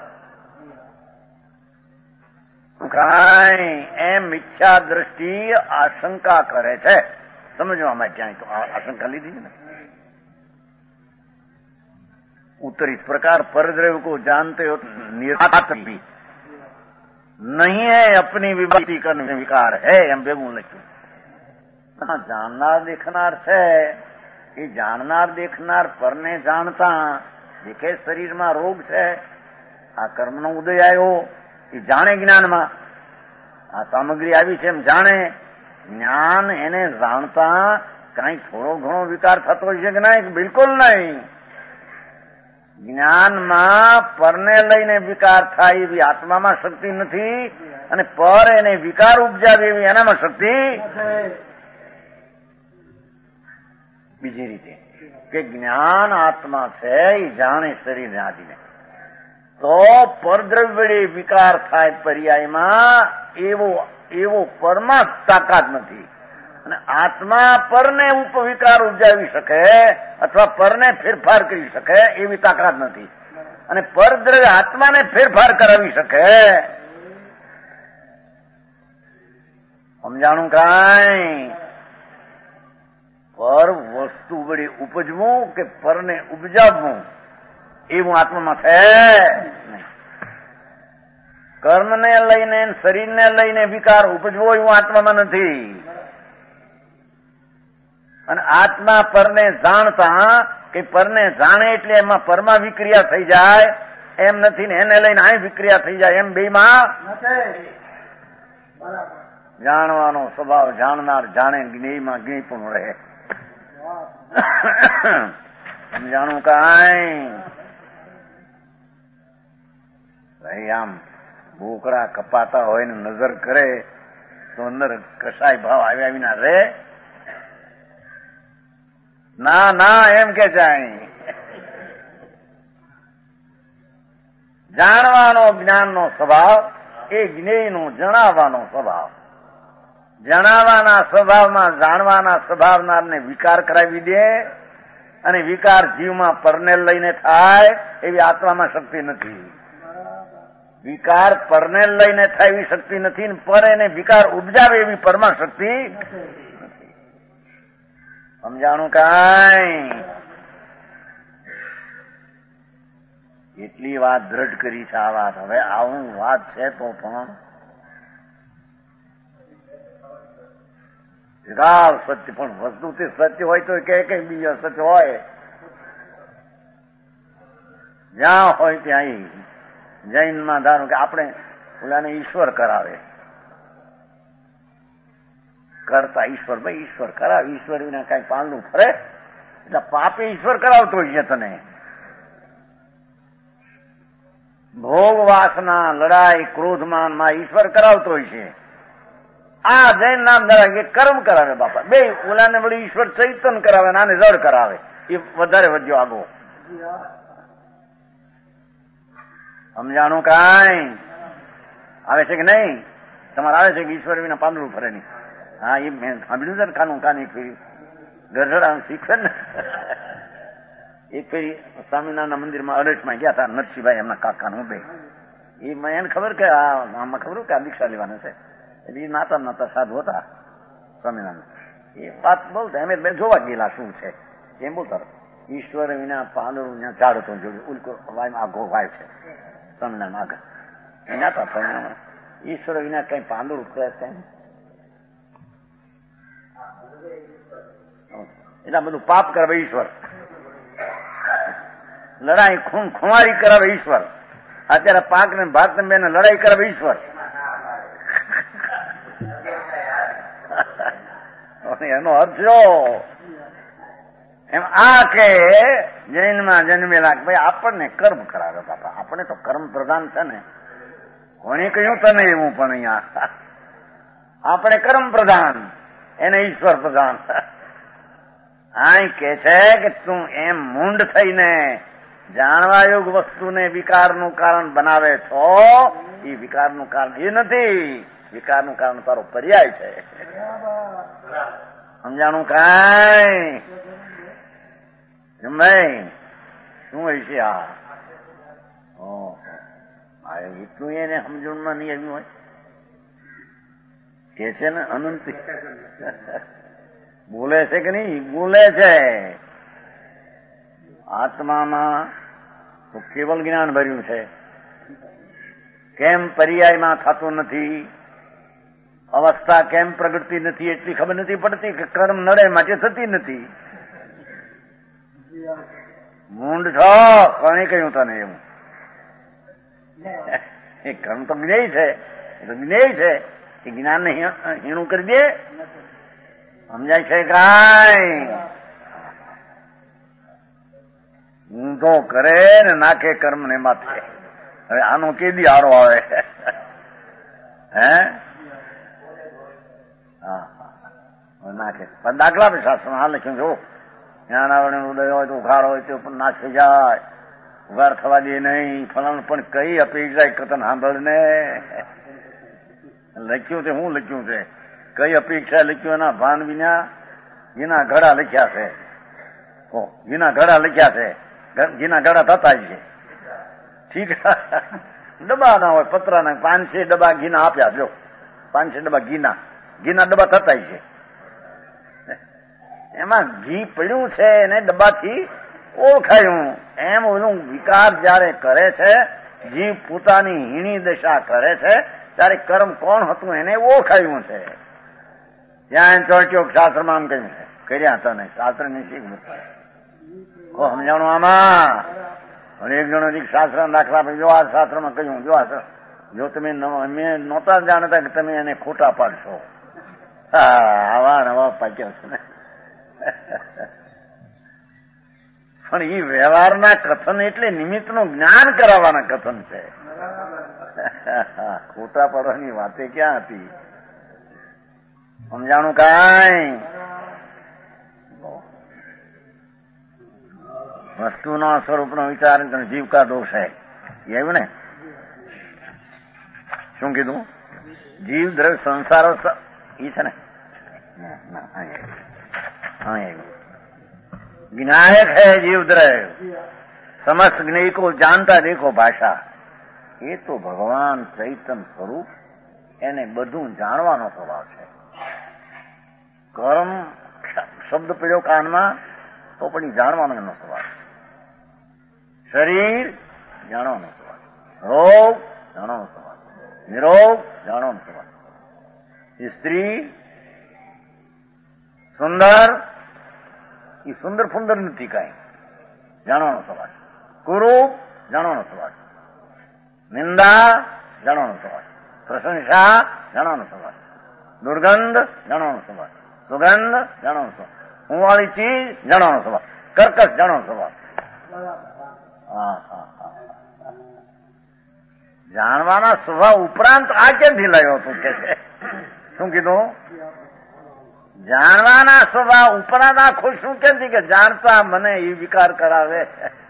કાંઈ એમ મિથ્યા દ્રષ્ટિ આશંકા કરે છે. સમજવામાં ક્યાંય તો આશંકા લીધી ને. उत्तर इस प्रकार परद्रव्य को जानते हो निर्वात भी नहीं है, अपनी विभक्ति करने विकार है एम भेगू लख्યું. જાણનાર દેખનાર છે, એ જાણનાર દેખનાર પરને જાણતા દેખે શરીરમાં રોગ છે, આ કર્મનો ઉદય આવ્યો એ જાણે જ્ઞાનમાં, આ સામગ્રી આવી છે એમ જાણે. જ્ઞાન એને જાણતા કઈ થોડો ઘણો વિકાર થતો છે કે નહીં? બિલકુલ નહીં. જ્ઞાનમાં પરને લઈને વિકાર થાય એવી આત્મામાં શક્તિ નથી, અને પર એને વિકાર ઉપજાવે એવી એનામાં શક્તિ. બીજી રીતે કે જ્ઞાન આત્મા છે એ જાણે શરીરને આદિને, તો પરદ્રવ્ય વડે વિકાર થાય પર્યાયમાં એવો પરમાં તાકાત નથી. અને આત્મા પરને ઉપવિકાર ઉપજાવી શકે અથવા પરને ફેરફાર કરી શકે એવી તાકાત નથી. અને પરદ્રવ્ય આત્માને ફેરફાર કરાવી શકે. સમજાણું કાંઈ? પર વસ્તુ વડે ઉપજવું કે પરને ઉપજાવવું એવું આત્મામાં છે નહીં. કર્મને લઈને શરીરને લઈને વિકાર ઉપજવો એવું આત્મામાં નથી. અને આત્મા પરને જાણતા કે પરને જાણે એટલે એમાં પરમાં વિક્રિયા થઈ જાય એમ નથી ને એને લઈને અહીં વિક્રિયા થઈ જાય એમ બેમાં જાણવાનો સ્વભાવ જાણનાર જાણે જ્ઞેયમાં જ્ઞેય પણ રહે. સમજાણું કાંઈ? ભાઈ આમ બોકડા કપાતા હોય ને નજર કરે તો અંદર કસાય ભાવ આવ્યા વિના રે? ના ના એમ કે જાય. જાણવાનો જ્ઞાનનો સ્વભાવ એ જ્ઞેયનો જણાવવાનો સ્વભાવ. જણાવવાના સ્વભાવમાં જાણવાના સ્વભાવનારને વિકાર કરાવી દે અને વિકાર જીવમાં પરને લઈને થાય એવી આત્મામાં શક્તિ નથી. વિકાર પરને લઈને થાય એવી શક્તિ નથી. પર એને વિકાર ઉપજાવે એવી પરમાં શક્તિ નથી. સમજાણું કાંઈ? એટલી વાત દ્રઢ કરી છે આ વાત. હવે આવું વાત છે તો પણ વિરાળ સત્ય, પણ વસ્તુથી સત્ય હોય તો કઈ બીજો સત્ય હોય જ્યાં હોય ત્યાં. જૈનમાં ધારો કે આપણે ઓલાને ઈશ્વર કરાવે, કરતા ઈશ્વર, ભાઈ ઈશ્વર કરાવે, ઈશ્વર વિના કઈ પાલનું ફરે? એટલે પાપે ઈશ્વર કરાવતો હોય છે તને. ભોગ વાસના લડાઈ ક્રોધમાન માં ઈશ્વર કરાવતો હોય છે. આ જૈન નામ ધરાવે કર્મ કરાવે બાપા. બે ઓલાને વળી ઈશ્વર ચૈતન કરાવે, નાને જડ કરાવે. એ વધારે વધ્યો આગો. સમજાણું કાંઈ? આવે છે કે નહીં? તમારે આવે છે કે ઈશ્વર વિના પાંદડું ફરે નહીં? હા, એ મેં સાંભળ્યું છે ને. કાનું કાની ફેરી ગરજડા શીખવે ને. એક ફેરી સ્વામિનારાયણ મંદિરમાં અડસમાં ગયા હતા નરસિંહભાઈ એમના કાકાનું બે. એ મને એને ખબર કે આમાં ખબર કે આ દીક્ષા લેવાના છે. એટલે એ નાતા નાતા સાધુ હતા સ્વામિનારાયણ. એ વાત બોલતા અમે બે જોવા ગયેલા શું છે એમ બોલતા. ઈશ્વર વિના પાંદડું ત્યાં ઝાડ હતું જોડ્યું ઉલકો વાયમાં આઘો વાય છે સ્વામિનારાયણ આગળ. એ નાતા સ્વામિનારાયણ ઈશ્વર વિના કઈ પાંદડું કરે છે એટલે બધું પાપ કરાવે ઈશ્વર. લડાઈ ખુમારી કરાવે ઈશ્વર. અત્યારે પાક ને ભાત ને બેને લડાઈ કરાવે ઈશ્વર. એનો અર્થ જો એમ આ કે જૈનમાં જન્મેલા ભાઈ આપણને કર્મ કરાવે બાપા. આપણે તો કર્મ પ્રધાન છે ને. કોને કહ્યું તને એવું? પણ અહીંયા આપણે કર્મ પ્રધાન, એને ઈશ્વર પ્રધાન. આ કે છે કે તું એમ મૂંડ થઈને જાણવાયોગ વસ્તુને વિકારનું કારણ બનાવે છો. એ વિકારનું કારણ એ નથી. વિકારનું કારણ તારો પર્યાય છે. સમજાણું કાંઈ? ભાઈ શું હોય છે આ? એટલું એને સમજણમાં નહીં આવ્યું હોય કે છે ને. અનંત બોલે છે કે નહીં? બોલે છે. આત્મામાં તો કેવલ જ્ઞાન ભર્યું છે. કેમ પર્યાયમાં થતું નથી? અવસ્થા કેમ પ્રગટતી નથી એટલી ખબર નથી પડતી કે કર્મ નડે માટે થતી નથી. મૂંડ છો કોણે કહ્યું તને એવું? એ કર્મ તો જ્ઞેય છે. જ્ઞેય છે એ જ્ઞાનને હીણું કરી દે. સમજાય છે કાંઈ? ઊંધો કરે ને નાખે કર્મ ને માથે. હવે આનો કેદી હારો આવે? હે નાખે. પણ દાખલા પણ શાસ્ત્ર હા લખ્યું જો જ્ઞાન આવડે ઉદય હોય તો ઉઘાડ હોય તો પણ નાશ થઈ જાય. ઉઘાડ થવા દે નહીં. ફલાણ પણ કઈ અપેક્ષા કથન સાંભળ ને લખ્યું છે. હું લખ્યું છે? કઈ અપેક્ષા લખ્યું? એના ભાન વિના જેના ઘડા લખ્યા છે. જેના ઘડા લખ્યા છે, જેના ઘડા થતા જ છે. ઠીક ડબ્બા ના હોય પતરાના 500 ડબ્બા ઘીના આપ્યા. જો 500 ડબ્બા ઘીના ડબ્બા થતા છે. એમાં ઘી પડ્યું છે એને ડબ્બાથી ઓળખાયું. એમ ઓલું વિકાર જયારે કરે છે, જીવ પોતાની હીણી દશા કરે છે, ત્યારે કર્મ કોણ હતું એને ઓળખાયું છે. ત્યાં ચોટ્યો શાસ્ત્રમાં આમ કહ્યું છે, કર્યા તને શાસ્ત્ર ની શીખ સમજાણું આમાં. અને એક જણો શાસ્ત્ર દાખલા ભાઈ જો આ શાસ્ત્રમાં કહ્યું, જો તમે અમે નહોતા જાણતા કે તમે એને ખોટા પાડશો. આવા નવા પાક્યા છે ને. પણ એ વ્યવહારના કથન એટલે નિમિત્તનું જ્ઞાન કરાવવાના કથન છે. ખોટા પાડવાની વાતે ક્યાં હતી? સમજાણું કાંઈ? વસ્તુનો સ્વરૂપનો વિચાર જીવ કા દોષ હે એવું ને. શું કીધું? જીવ દ્રવ્ય સંસારો ઈ છે ને. ज्ञायक है जीव द्रव्य समस्त ज्ञेय को जानता देखो भाषा. એ તો ભગવાન ચૈતન્ય સ્વરૂપ એને બધું જાણવાનો સ્વભાવ છે. કર્મ શબ્દ પડ્યો કાનમાં તો પણ જાણવાનો એનો સ્વભાવ. શરીર જાણવાનો સ્વભાવ, રોગ જાણવાનો સ્વભાવ, નિરોગ જાણવાનો સ્વભાવ, સ્ત્રી સુંદર એ સુંદર ફુંદર નથી કાંઈ જાણવાનો સ્વભાવ, કુરૂપ જાણવાનો સ્વભાવ, નિંદા જાણવાનો સ્વભાવ, પ્રશંસા જાણવાનો સ્વભાવ, દુર્ગંધ જાણવાનો સ્વભાવ, સુગંધ જાણવાનો સ્વભાવ, હું વાળી ચીજ જાણવાનો સ્વભાવ, કર્કશ જાણવાનો સ્વભાવ. જાણવાના સ્વભાવ ઉપરાંત આ ક્યાંથી લાવ્યો તું કે છે? શું કીધું? જાણવાના સ્વભાવ ઉપરાંત આ ખુશ શું ક્યાંથી કે જાણતા મને એ વિકાર કરાવે?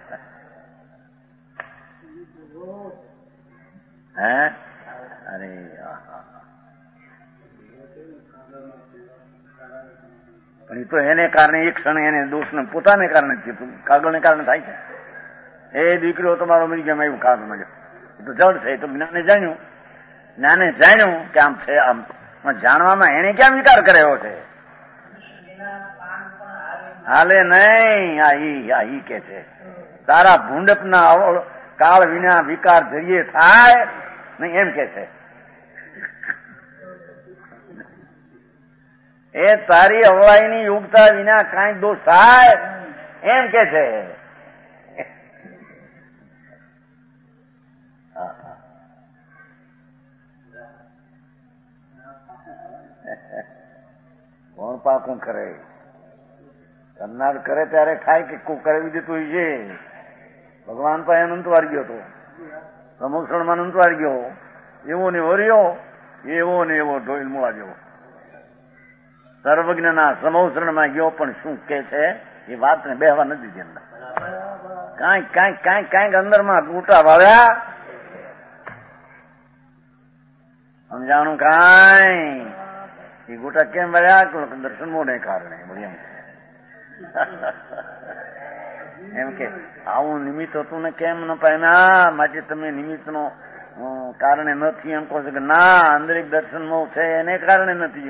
હે અરે પણ એ તો એને કારણે એક ક્ષણ એને દોષને પોતાને કારણે થયું, કાગળને કારણે થાય છે. એ દીકરીઓ તમારો મરી ગયા એવું કાગળ મળ્યો, એ તો જડ છે. એ તો જ્ઞાને જાણ્યું કે આમ છે. આમ જાણવામાં એને ક્યાં વિકાર કર્યો છે? હાલે નહીં. આ ઈ કે છે તારા ભૂંડપના કાળ વિના વિકાર જરીએ થાય નહીં એમ કે છે. એ તારી અવળાઈની યોગતા વિના કાંઈ દોષ થાય એમ કે છે. કોણ પાકું કરે? કરનાર કરે ત્યારે થાય કે કોઈ કરાવી દેતું છે. ભગવાન પાસે અનંત વાર ગયો હતો, પ્રમોક્ષણમાં અનંત વાર ગયો, એવો ને એવો રહ્યો, એવો ને એવો ઢોઈલ મૂળા જેવો સર્વજ્ઞના સમોસરણમાં ગયો. પણ શું કે છે એ વાતને બેહવા નથી દેતા. કાંઈક અંદરમાં ગૂંટા વાળ્યા. સમજાણું કાંઈ? એ ગોટા કેમ વળ્યા? દર્શન મોને કારણે એમ કે આવું નિમિત્ત હતું ને કેમ ન પામ્યા? માટે તમે નિમિત્તનો કારણે નથી એમ કહો છો કે ના, અંદર એક દર્શન મોહ છે એને કારણે નથી.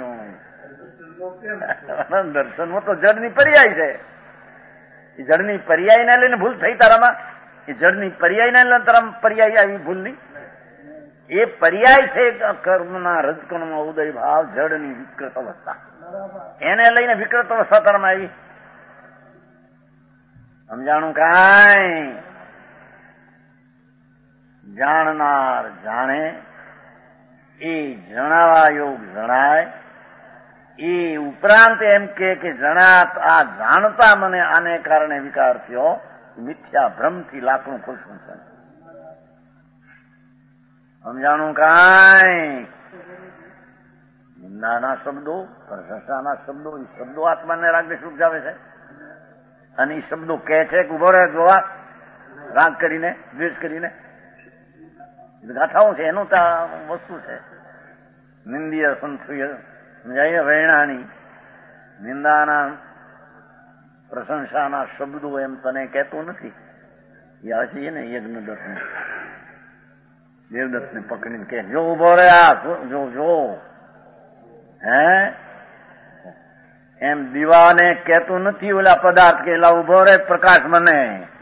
દર્શનમાં તો જડની પર્યાય છે. એ જડની પર્યાયને લઈને ભૂલ થઈ તારામાં? એ જડની પર્યાયને લઈને તારામાં પર્યાય આવી ભૂલ નહીં? એ પર્યાય છે કર્મના રજકર્મમાં ઉદય ભાવ, જડની વિકૃત અવસ્થા. એને લઈને વિકૃત અવસ્થા તારામાં આવી. સમજાણું કાંઈ? જાણનાર જાણે, એ જણાવા યોગ જણાય. એ ઉપરાંત એમ કે આ જાણતા મને આને કારણે વિકાર થયો, મિથ્યા ભ્રમથી લાકડું ખુલશું છે. સમજાણું કાંઈ? નિંદાના શબ્દો, પ્રશંસાના શબ્દો, એ શબ્દો આત્માને રાગદેશ ઉપજાવે છે. અને એ શબ્દો કહે છે કે ઉભો રહે જોવા, રાગ કરીને, દ્વેષ કરીને. ગાથાઓ છે, એનું વસ્તુ છે. નિંદીય સંથુય સમજાય વૈણાની નિંદાના પ્રશંસાના શબ્દો એમ તને કહેતો નથી. એ હશે ને યજ્ઞ દર્શન દેવદત્તને પકડીને કે જો ઉભો રહ્યા જો હે એમ દીવાને કહેતું નથી ઓલા પદાર્થ કે એલા ઉભો રે પ્રકાશ મને.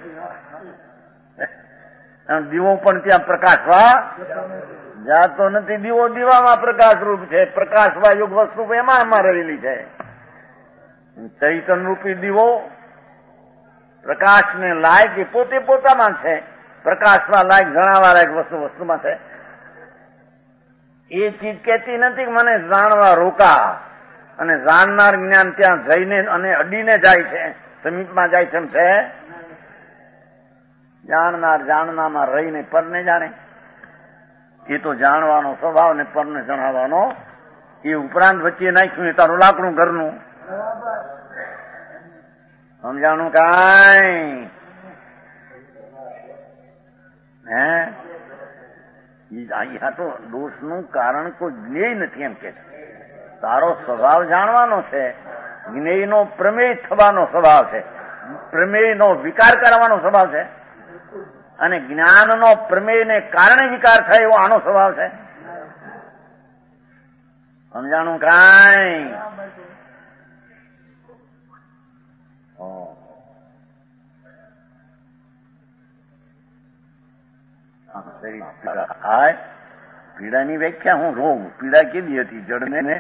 દીવો પણ ત્યાં પ્રકાશવા જાતો નથી. દીવો દીવામાં પ્રકાશ રૂપ છે, પ્રકાશવા યુગ વસ્તુ એમાં રહેલી છે. ચૈતન રૂપી દીવો પ્રકાશને લાયક એ પોતે પોતામાં છે, પ્રકાશવા લાયક જણાવવા લાયક વસ્તુમાં છે. એ ચીજ કહેતી નથી કે મને જાણવા રોકા, અને જાણનાર જ્ઞાન ત્યાં જઈને અને અડીને જાય છે, સમીપમાં જાય છે. એમ છે જાણનાર જાણનામાં રહીને પરને જાણે. એ તો જાણવાનો સ્વભાવ ને પરને જણાવવાનો એ ઉપરાંત વચ્ચે નાખ્યું એ તારું લાકડું ઘરનું. સમજાણું કાંઈ? હે આ તો દોષનું કારણ કોઈ જ્ઞેય નથી એમ કે તારો સ્વભાવ જાણવાનો છે. જ્ઞેયનો પ્રમેય થવાનો સ્વભાવ છે, પ્રમેયનો વિકાર કરવાનો સ્વભાવ છે, અને જ્ઞાનનો પ્રમેયને કારણે વિકાર થાય એવો આનો સ્વભાવ છે. સમજાણું કાંઈ? પીડાની વ્યાખ્યા હું રોગ. પીડા કેવી હતી? જડને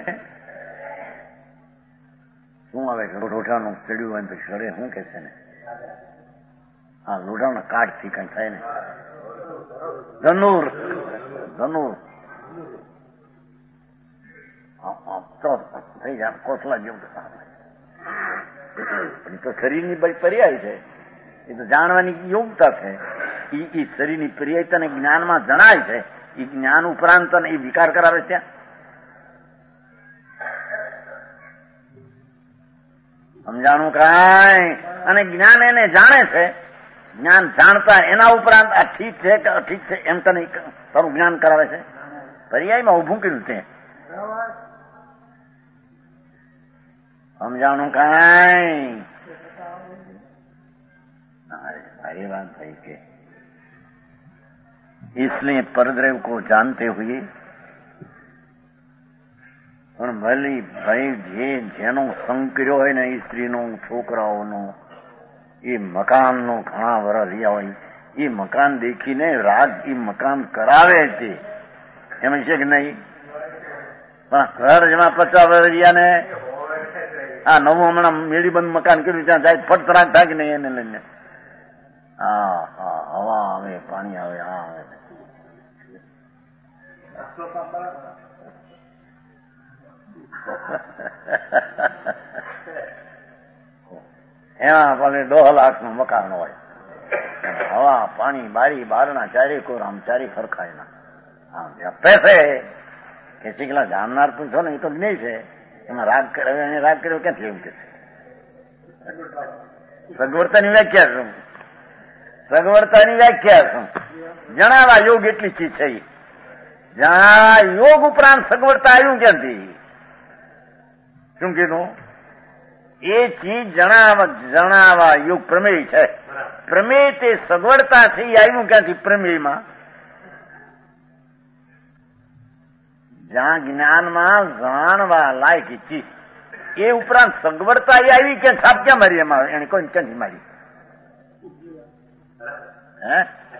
શું આવે? લોઢાનું ચડ્યું હોય તો સડે શું કે છે ને? હા, લોઢાના કાઢથી કઈ થાય ને. ધનુર થઈ જાય કોસલા જેવું. તો શરીરની બધી પર્યાય છે, એ તો જાણવાની યોગ્યતા છે. એ શરીરની પર્યાયતા ને જ્ઞાનમાં જણાય છે. એ જ્ઞાન ઉપરાંત એ વિકાર કરાવે છે. સમજાણું કાંઈ? અને જ્ઞાન એને જાણે છે. જ્ઞાન જાણતા એના ઉપરાંત આ ઠીક છે કે અઠીક છે એમ તને તારું જ્ઞાન કરાવે છે. પર્યાયમાં ઉભું કર્યું છે. સમજાણું કાંઈ? सारी बात सही के इसलिए परद्रव्य को जानते हुए પણ ભલી ભાઈ જેનો સંગ કર્યો હોય ને સ્ત્રીનો છોકરાઓનો એ મકાનનો ઘણા વર્ષ રહ્યા હોય એ મકાન દેખીને રાગ એ મકાન કરાવે છે એમ છે કે નહીં? પણ ઘર જેમાં 50 વર્ષ રહ્યા ને આ નવું હમણાં મેળીબંધ મકાન કર્યું ત્યાં જાય ફટતરાક થાય કે નહીં એને લઈને? હા હવા આવે, પાણી આવે, આ આવે. એમાં ભલે 2 લાખનું મકાન હોય, હવા પાણી બારી બારણા ચારે કોર આમ ચારે ફરખાય ના પૈસે કે શીખલા જાણનાર તું છો ને એ તો નહીં છે. એમાં રાગ કર્યો, એને રાગ કર્યો ક્યાંથી એવું કે છે? સગવડતાની વ્યાખ્યા શું? સગવડતાની વ્યાખ્યા શું? જણાવા યોગ એટલી ચીજ છે. જ્યાં યોગ ઉપરાંત સગવડતા આવ્યું ક્યાંથી? શું કીધું? એ ચીજ જણાવા યોગ પ્રમેય છે. પ્રમેય તે સગવડતાથી આવ્યું ક્યાંથી? પ્રમેયમાં જ્યાં જ્ઞાનમાં જાણવા લાયક ચીજ એ ઉપરાંત સગવડતા એ આવી કે છાપ ક્યાં મારી? એમાં એને કોઈ ક્યાંથી મારી? હે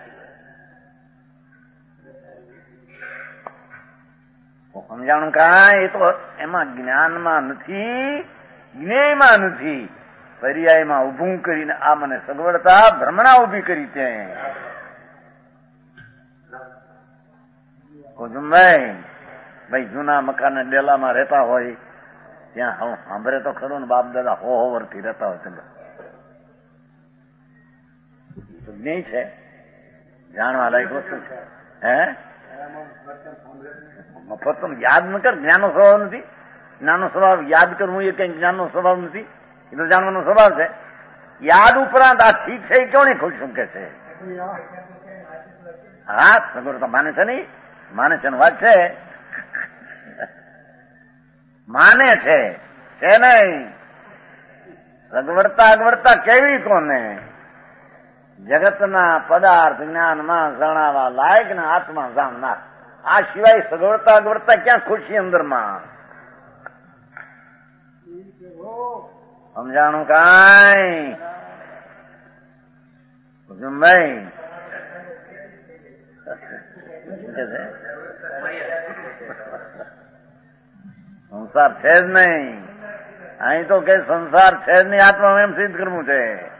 સમજાણું કાંઈ? એ તો એમાં જ્ઞાનમાં નથી, જ્ઞેયમાં નથી, પર્યાયમાં ઉભું કરીને આ મને સગવડતા ભ્રમણા ઉભી કરી ત્યાં. ભાઈ જૂના મકાન ડેલામાં રહેતા હોય ત્યાં સાંભળે તો ખરું ને, બાપ દાદા હો વર્ષથી રહેતા હોય તો જ્ઞેય છે, જાણવા લાયક વસ્તુ છે. હે મફત યાદ ન કર, જ્ઞાનનો સ્વભાવ નથી. જ્ઞાનનો સ્વભાવ યાદ કરવું એ કઈ જ્ઞાનનો સ્વભાવ નથી, એ તો જાણવાનો સ્વભાવ છે. યાદ ઉપરાંત આ ઠીક છે એ કેવું નહીં ખોલી શકે છે? હા સગવડતા માને છે નહીં? માને છે વાત છે, માને છે નહીં. સગવડતા અગવડતા કેવી કોને? જગતના પદાર્થ જ્ઞાનમાં જણાવવા લાયક ને આત્મા જાણનાર. આ સિવાય સગવડતા અગવડતા ક્યાં ખુશી અંદરમાં? સમજાણું કાંઈ? ભાઈ સંસાર છે જ નહીં. અહીં તો કે સંસાર છે જ નહીં, આત્મા એમ સિદ્ધ કરવું છે.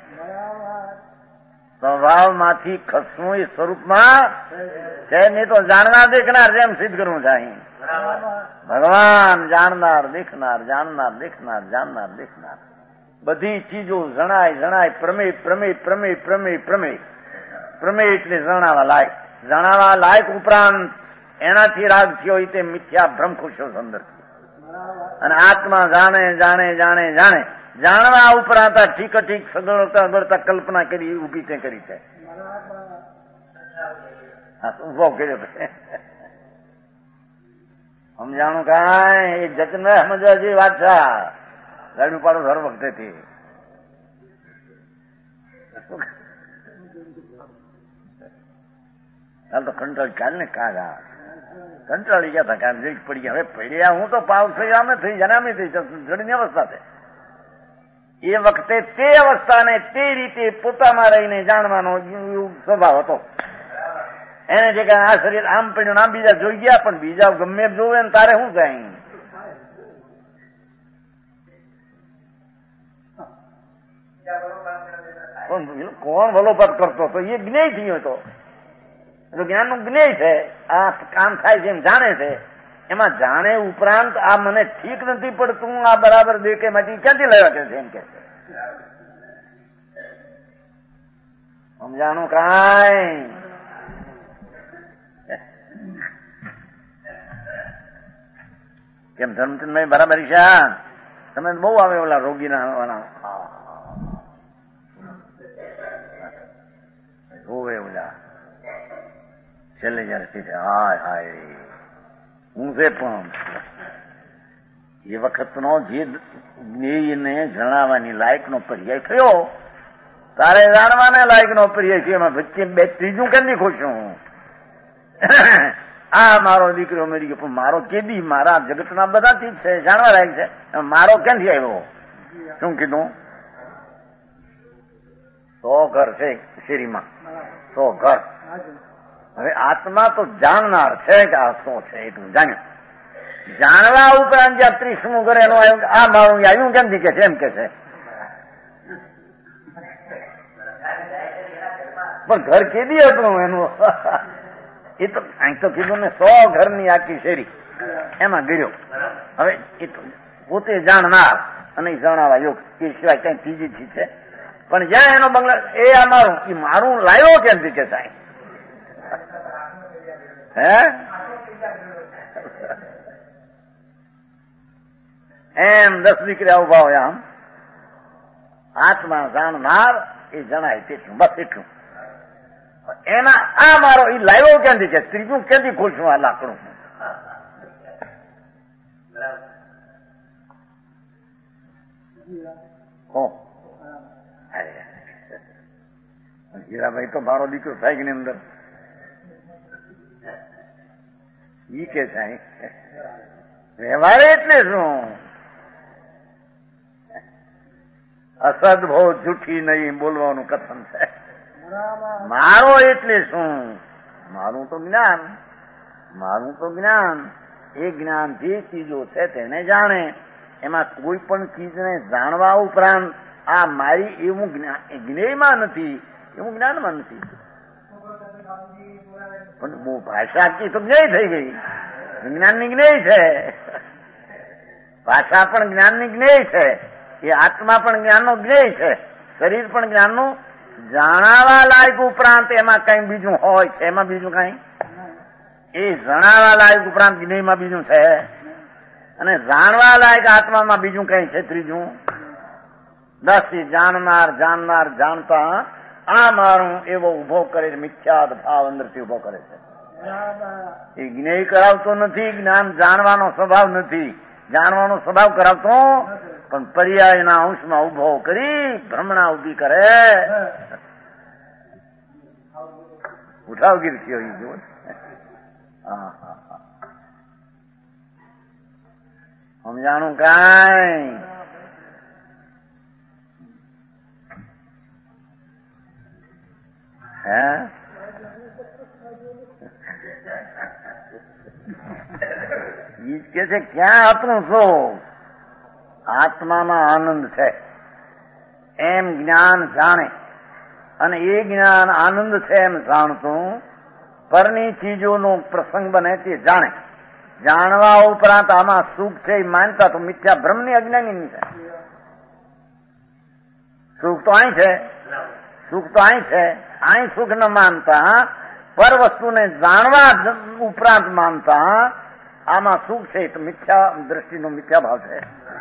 સ્વભાવમાંથી ખસવું એ સ્વરૂપમાં છે નહીં તો જાણનાર દેખનાર જેમ સિદ્ધ કરવું છે. અહીં ભગવાન જાણનાર દેખનાર, જાણનાર દેખનાર, જાણનાર દેખનાર. બધી ચીજો જણાય જણાય. પ્રમેય પ્રમેય પ્રમેય પ્રમેય પ્રમેય પ્રમેય એટલે જણાવા લાયક. જણાવા લાયક ઉપરાંત એનાથી રાગ થયો તે મિથ્યા ભ્રમ ખુશો અંદર. અને આત્મા જાણે જાણે જાણે જાણે જાણવા ઉપરાંત ઠીક ઠીક સગવડતા અગવડતા કલ્પના કરી ઉભી તે કરી છે. ઉભો કર્યો સમજાણું કાંઈ? એ જતન સમજવા જેવી વાત છે. ગાડી પાડો હર વખતેથી હાલ તો કંટ્રોલ ચાલ ને કાગા કંટાળી ગયા હતા. કારણ જઈ પડી ગયા. હવે પડ્યા હું તો પાવ થઈ અમે થઈ જનામી થઈ જડીની અવસ્થા છે. એ વખતે તે અવસ્થાને તે રીતે પોતામાં રહીને જાણવાનો સ્વભાવ હતો. એને જે આ શરીર આમ પડ્યું આમ બીજા જોઈ ગયા, પણ બીજા ગમે જોવે ને તારે શું જાય? કોણ વલોપાત કરતો તો એ જ્ઞેય થયો હતો. જ્ઞાન નું જ્ઞેય છે. આ કામ થાય છે એમ જાણે છે. એમાં જાણે ઉપરાંત આ મને ઠીક નથી પડતું, આ બરાબર દેખે માંથી ક્યાંથી લેવા કે છે એમ કે છે. સમજાણું કાંઈ? કેમ ધર્મચંદભાઈ બરાબર છે? તમે બહુ આવે ઓલા રોગીના રોવે ઓલા છેલ્લે જયારે સીધે હાય હાય હું છે. પણ એ વખતનો જે જ્ઞેયને જણાવવાની લાયકનો પર્યાય થયો, તારે જાણવાને લાયકનો પર્યાય છે. એમાં વચ્ચે બે ત્રીજું કેમની ખુશું? આ મારો દીકરો મરી ગયો, પણ મારો કેદી મારા જગતના બધાથી જ છે, જાણવા લાયક છે. મારો ક્યાંથી આવ્યો? શું કીધું? 100 ઘર છે શેરીમાં, 100 ઘર. હવે આત્મા તો જાણનાર છે કે આ શું છે એટલું જાણ્યું. જાણવા ઉપરાંત જ્યાં 30મું ઘર એનું આવ્યું, આ મારું આવ્યું કેમથી કે છે એમ કે છે. પણ ઘર કેદી હતું એનું? એ તો અહીં તો કીધું ને 100 ઘરની આખી શેરી એમાં ગયો. હવે એ તો પોતે જાણનાર અને જણાવા યોગ એ સિવાય કઈ ત્રીજી ચીજ છે. પણ જ્યાં એનો બંગલા એ આ મારું, એ મારું લાવ્યો કેમથી કે સાહેબ? હે એમ 10 દીકરા ઉભા હોય. આમ આત્મા જાણનાર એ જણાય તેટલું, બસ એટલું. એના આ મારો એ લાવ્યો ક્યાંથી છે? ત્રીજું ક્યાંથી ખોલશું આ લાકડું? હીરાભાઈ તો મારો દીકરો થાય કે ની અંદર ઈ કે થાય વ્યવહાર એટલે શું? અસદભો જૂઠી નહીં બોલવાનું કથન છે. મારો એટલે શું? મારું તો જ્ઞાન, મારું તો જ્ઞાન. એ જ્ઞાન જે ચીજો છે તેને જાણે. એમાં કોઈ પણ ચીજને જાણવા ઉપરાંત આ મારી એવું જ્ઞેયમાં નથી, એવું જ્ઞાનમાં નથી. પણ બહુ ભાષા આખી તો જ્ઞેય થઈ ગઈ. વિજ્ઞાનની જ્ઞેય છે, ભાષા પણ જ્ઞાનની જ્ઞેય છે, એ આત્મા પણ જ્ઞાનનો જ્ઞેય છે, શરીર પણ જ્ઞાનનું જાણાવા લાયક ઉપરાંત એમાં કઈ બીજું હોય છે. એમાં બીજું કઈ એ જણાવા લાયક ઉપરાંત જ્ઞેયમાં બીજું છે, અને જાણવા લાયક આત્મામાં બીજું કઈ છે ત્રીજું. 10 જાણનાર જાણનાર જાણતા આ મારું એવો ઉભો કરે છે, મિથ્યાદ ભાવ અંદરથી ઉભો કરે છે. એ જ્ઞેય કરાવતો નથી, જ્ઞાન જાણવાનો સ્વભાવ નથી, જાણવાનો સ્વભાવ કરાવતો પણ પર્યાયના અંશમાં ઉભો કરી ભ્રમણા ઉભી કરે. ઉઠાવગીર થયો એ જુઓ. હા હા હા, સમજાણું કાંઈ? હે ઈ કે છે ક્યાં આપણું શું? આત્મામાં આનંદ છે એમ જ્ઞાન જાણે, અને એ જ્ઞાન આનંદ છે એમ જાણતું પરની ચીજોનો પ્રસંગ બને તે જાણે. જાણવા ઉપરાંત આમાં સુખ છે એ માનતા તો મિથ્યા ભ્રમની અજ્ઞાની છે. સુખ તો અહીં છે, સુખ તો અહીં છે, અહીં સુખ ન માનતા પર વસ્તુને જાણવા ઉપરાંત માનતા આમાં સુખ છે તો મિથ્યા દ્રષ્ટિનો મિથ્યા ભાવ છે.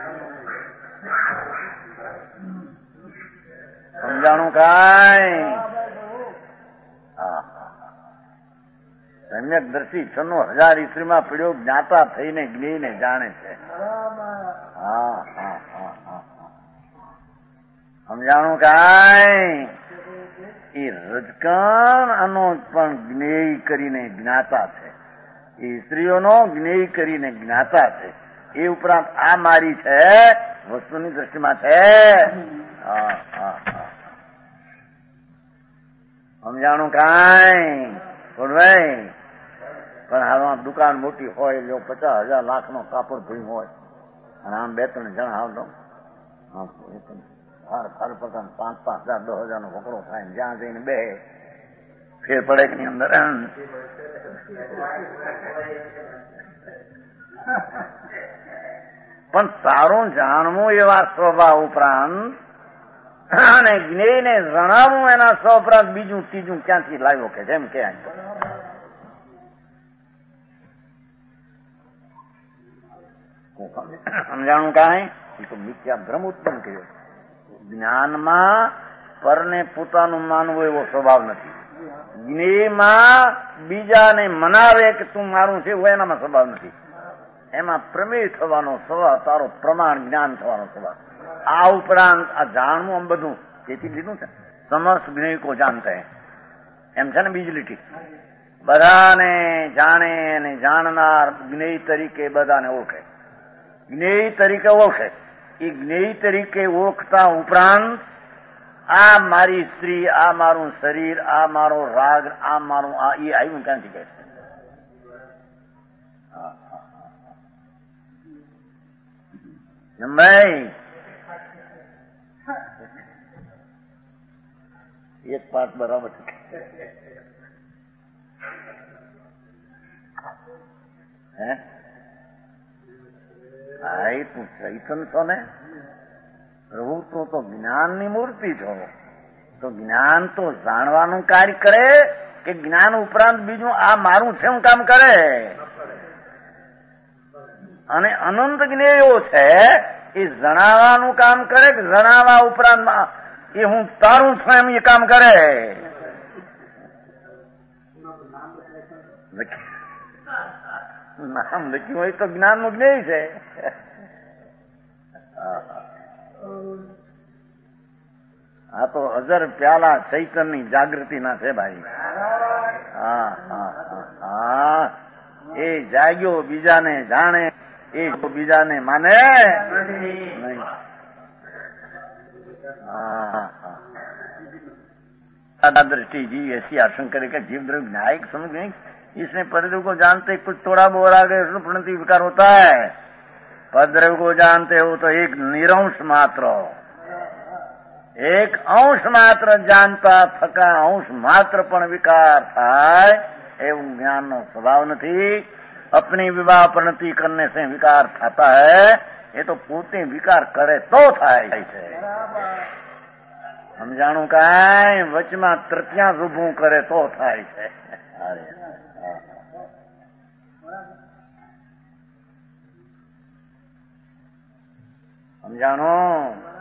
સમજાણું કાંઈ? સમ્યક દ્રષ્ટિ 96,000 ઈસવીમાં પીડ્યો જ્ઞાતા થઈને જ્ઞેયને જાણે છે. હા હા હા હા, સમજાણું કાંઈ? એ રજકણ આનો પણ જ્ઞેય કરીને જ્ઞાતા છે, એ સ્ત્રીઓનો જ્ઞેય કરીને જ્ઞાતા છે. એ ઉપરાંત આ મારી છે વસ્તુની દ્રષ્ટિમાં છે. હા હા હા, સમજાણું કાંઈ? ભાઈ પણ હાલમાં દુકાન મોટી હોય, જો 50,000 લાખનો કાપડ ભૂઈ હોય અને આમ 2-3 જણા આવતો સાર પ્રકાર 5,000 10,000 નો વકડો થાય, જ્યાં જઈને બે ફેર પડે ની અંદર. પણ તારું જાણવું એવા સ્વભાવ ઉપરાંત અને જ્ઞેયને જણાવવું એના સ્વપરાંત બીજું ત્રીજું ક્યાંથી લાવ્યો કે જેમ કે સમજાણું કાંઈ? એ તો મિથ્યા ભ્રમ ઉત્પન્ન કર્યો. જ્ઞાનમાં પરને પોતાનું માનવું એવો સ્વભાવ નથી. જ્ઞેયમાં બીજાને મનાવે કે તું મારું છે એવો એનામાં સ્વભાવ નથી. એમાં પ્રમેય થવાનો સ્વભાવ, તારો પ્રમાણ જ્ઞાન થવાનો સ્વભાવ. આ ઉપરાંત આ જાણવું આમ બધું તેથી લીધું છે. સમસ્ત જ્ઞેય કો જાણતા એમ છે ને બીજી લીટી. બધાને જાણે અને જાણનાર જ્ઞેય તરીકે બધાને ઓળખે, જ્ઞેય તરીકે ઓળખે. એ જ્ઞેય તરીકે ઓળખતા ઉપરાંત આ મારી સ્ત્રી, આ મારું શરીર, આ મારો રાગ, આ મારું આ એ આવ્યું ક્યાંથી કહે છે? ભાઈ એક પાઠ બરાબર હે? હા, તું ચૈતન છો ને પ્રભુ, તું તો જ્ઞાનની મૂર્તિ છો. તો જ્ઞાન તો જાણવાનું કાર્ય કરે કે જ્ઞાન ઉપરાંત બીજું આ મારું છે હું કામ કરે? અને અનંત જ્ઞેયો છે એ જણાવવાનું કામ કરે કે જણાવવા ઉપરાંત એ હું તારું છું એમ એ કામ કરે? નામ લખ્યું હોય તો જ્ઞાન નું જ્ઞેય છે. આ તો હજાર પ્યાલા ચૈતન ની જાગૃતિ ના છે ભાઈ. હા હા હા, એ જાગ્યો બીજાને જાણે, એ બીજાને માને નહીં. दृष्टि जीव ऐसी आशंका करे कि जीव द्रव्य न्यायिक समझ नहीं, इसने परद्रव्य को जानते कुछ थोड़ा बहुत आ गए उसमें प्रणति विकार होता है. परद्रव्य को जानते हो तो एक निरंश मात्र, एक अंश मात्र जानता थका अंश मात्र पण विकार थाय एवं ज्ञान नो स्वभाव नहीं. अपनी विवाह प्रणति करने से विकार थाता है, ये तो पोते विकार करे तो थाय છે. સમજાણું કાંઈ? વચમાં તૃતીયાંશ ઉભું કરે તો થાય છે. સમજાણું?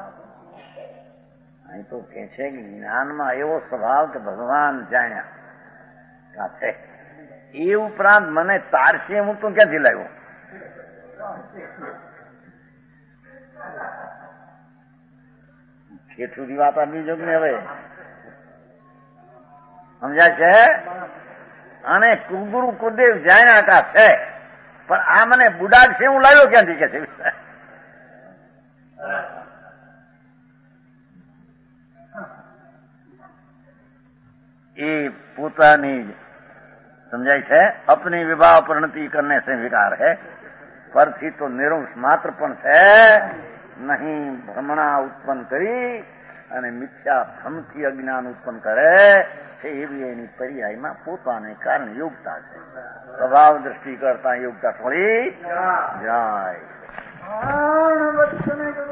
અહીં તો કે છે કે જ્ઞાનમાં એવો સ્વભાવ કે ભગવાન જાણ્યા છે. એ ઉપરાંત મને તારશે હું તો ક્યાંથી લાવ્યો? ખેઠું વાત આપી જોગ ને હવે સમજાય છે? અને ગુરુ કુલદેવ જાણ્યા છે, પણ આ મને બુડાક છે હું લાવ્યો ક્યાંથી કે છે? એ પોતાની समझाई है अपनी विवाह प्रणति करने से विकार है, परथी तो निरुंश मात्र पण है नहीं भ्रमणा उत्पन्न करी અને મિથ્યા ભ્રમથી અજ્ઞાન ઉત્પન્ન કરે છે, એવી એની પર્યાયમાં પોતાને કારણે યોગતા છે. સ્વભાવ દ્રષ્ટિ કરતા યોગતા થોડી જાય.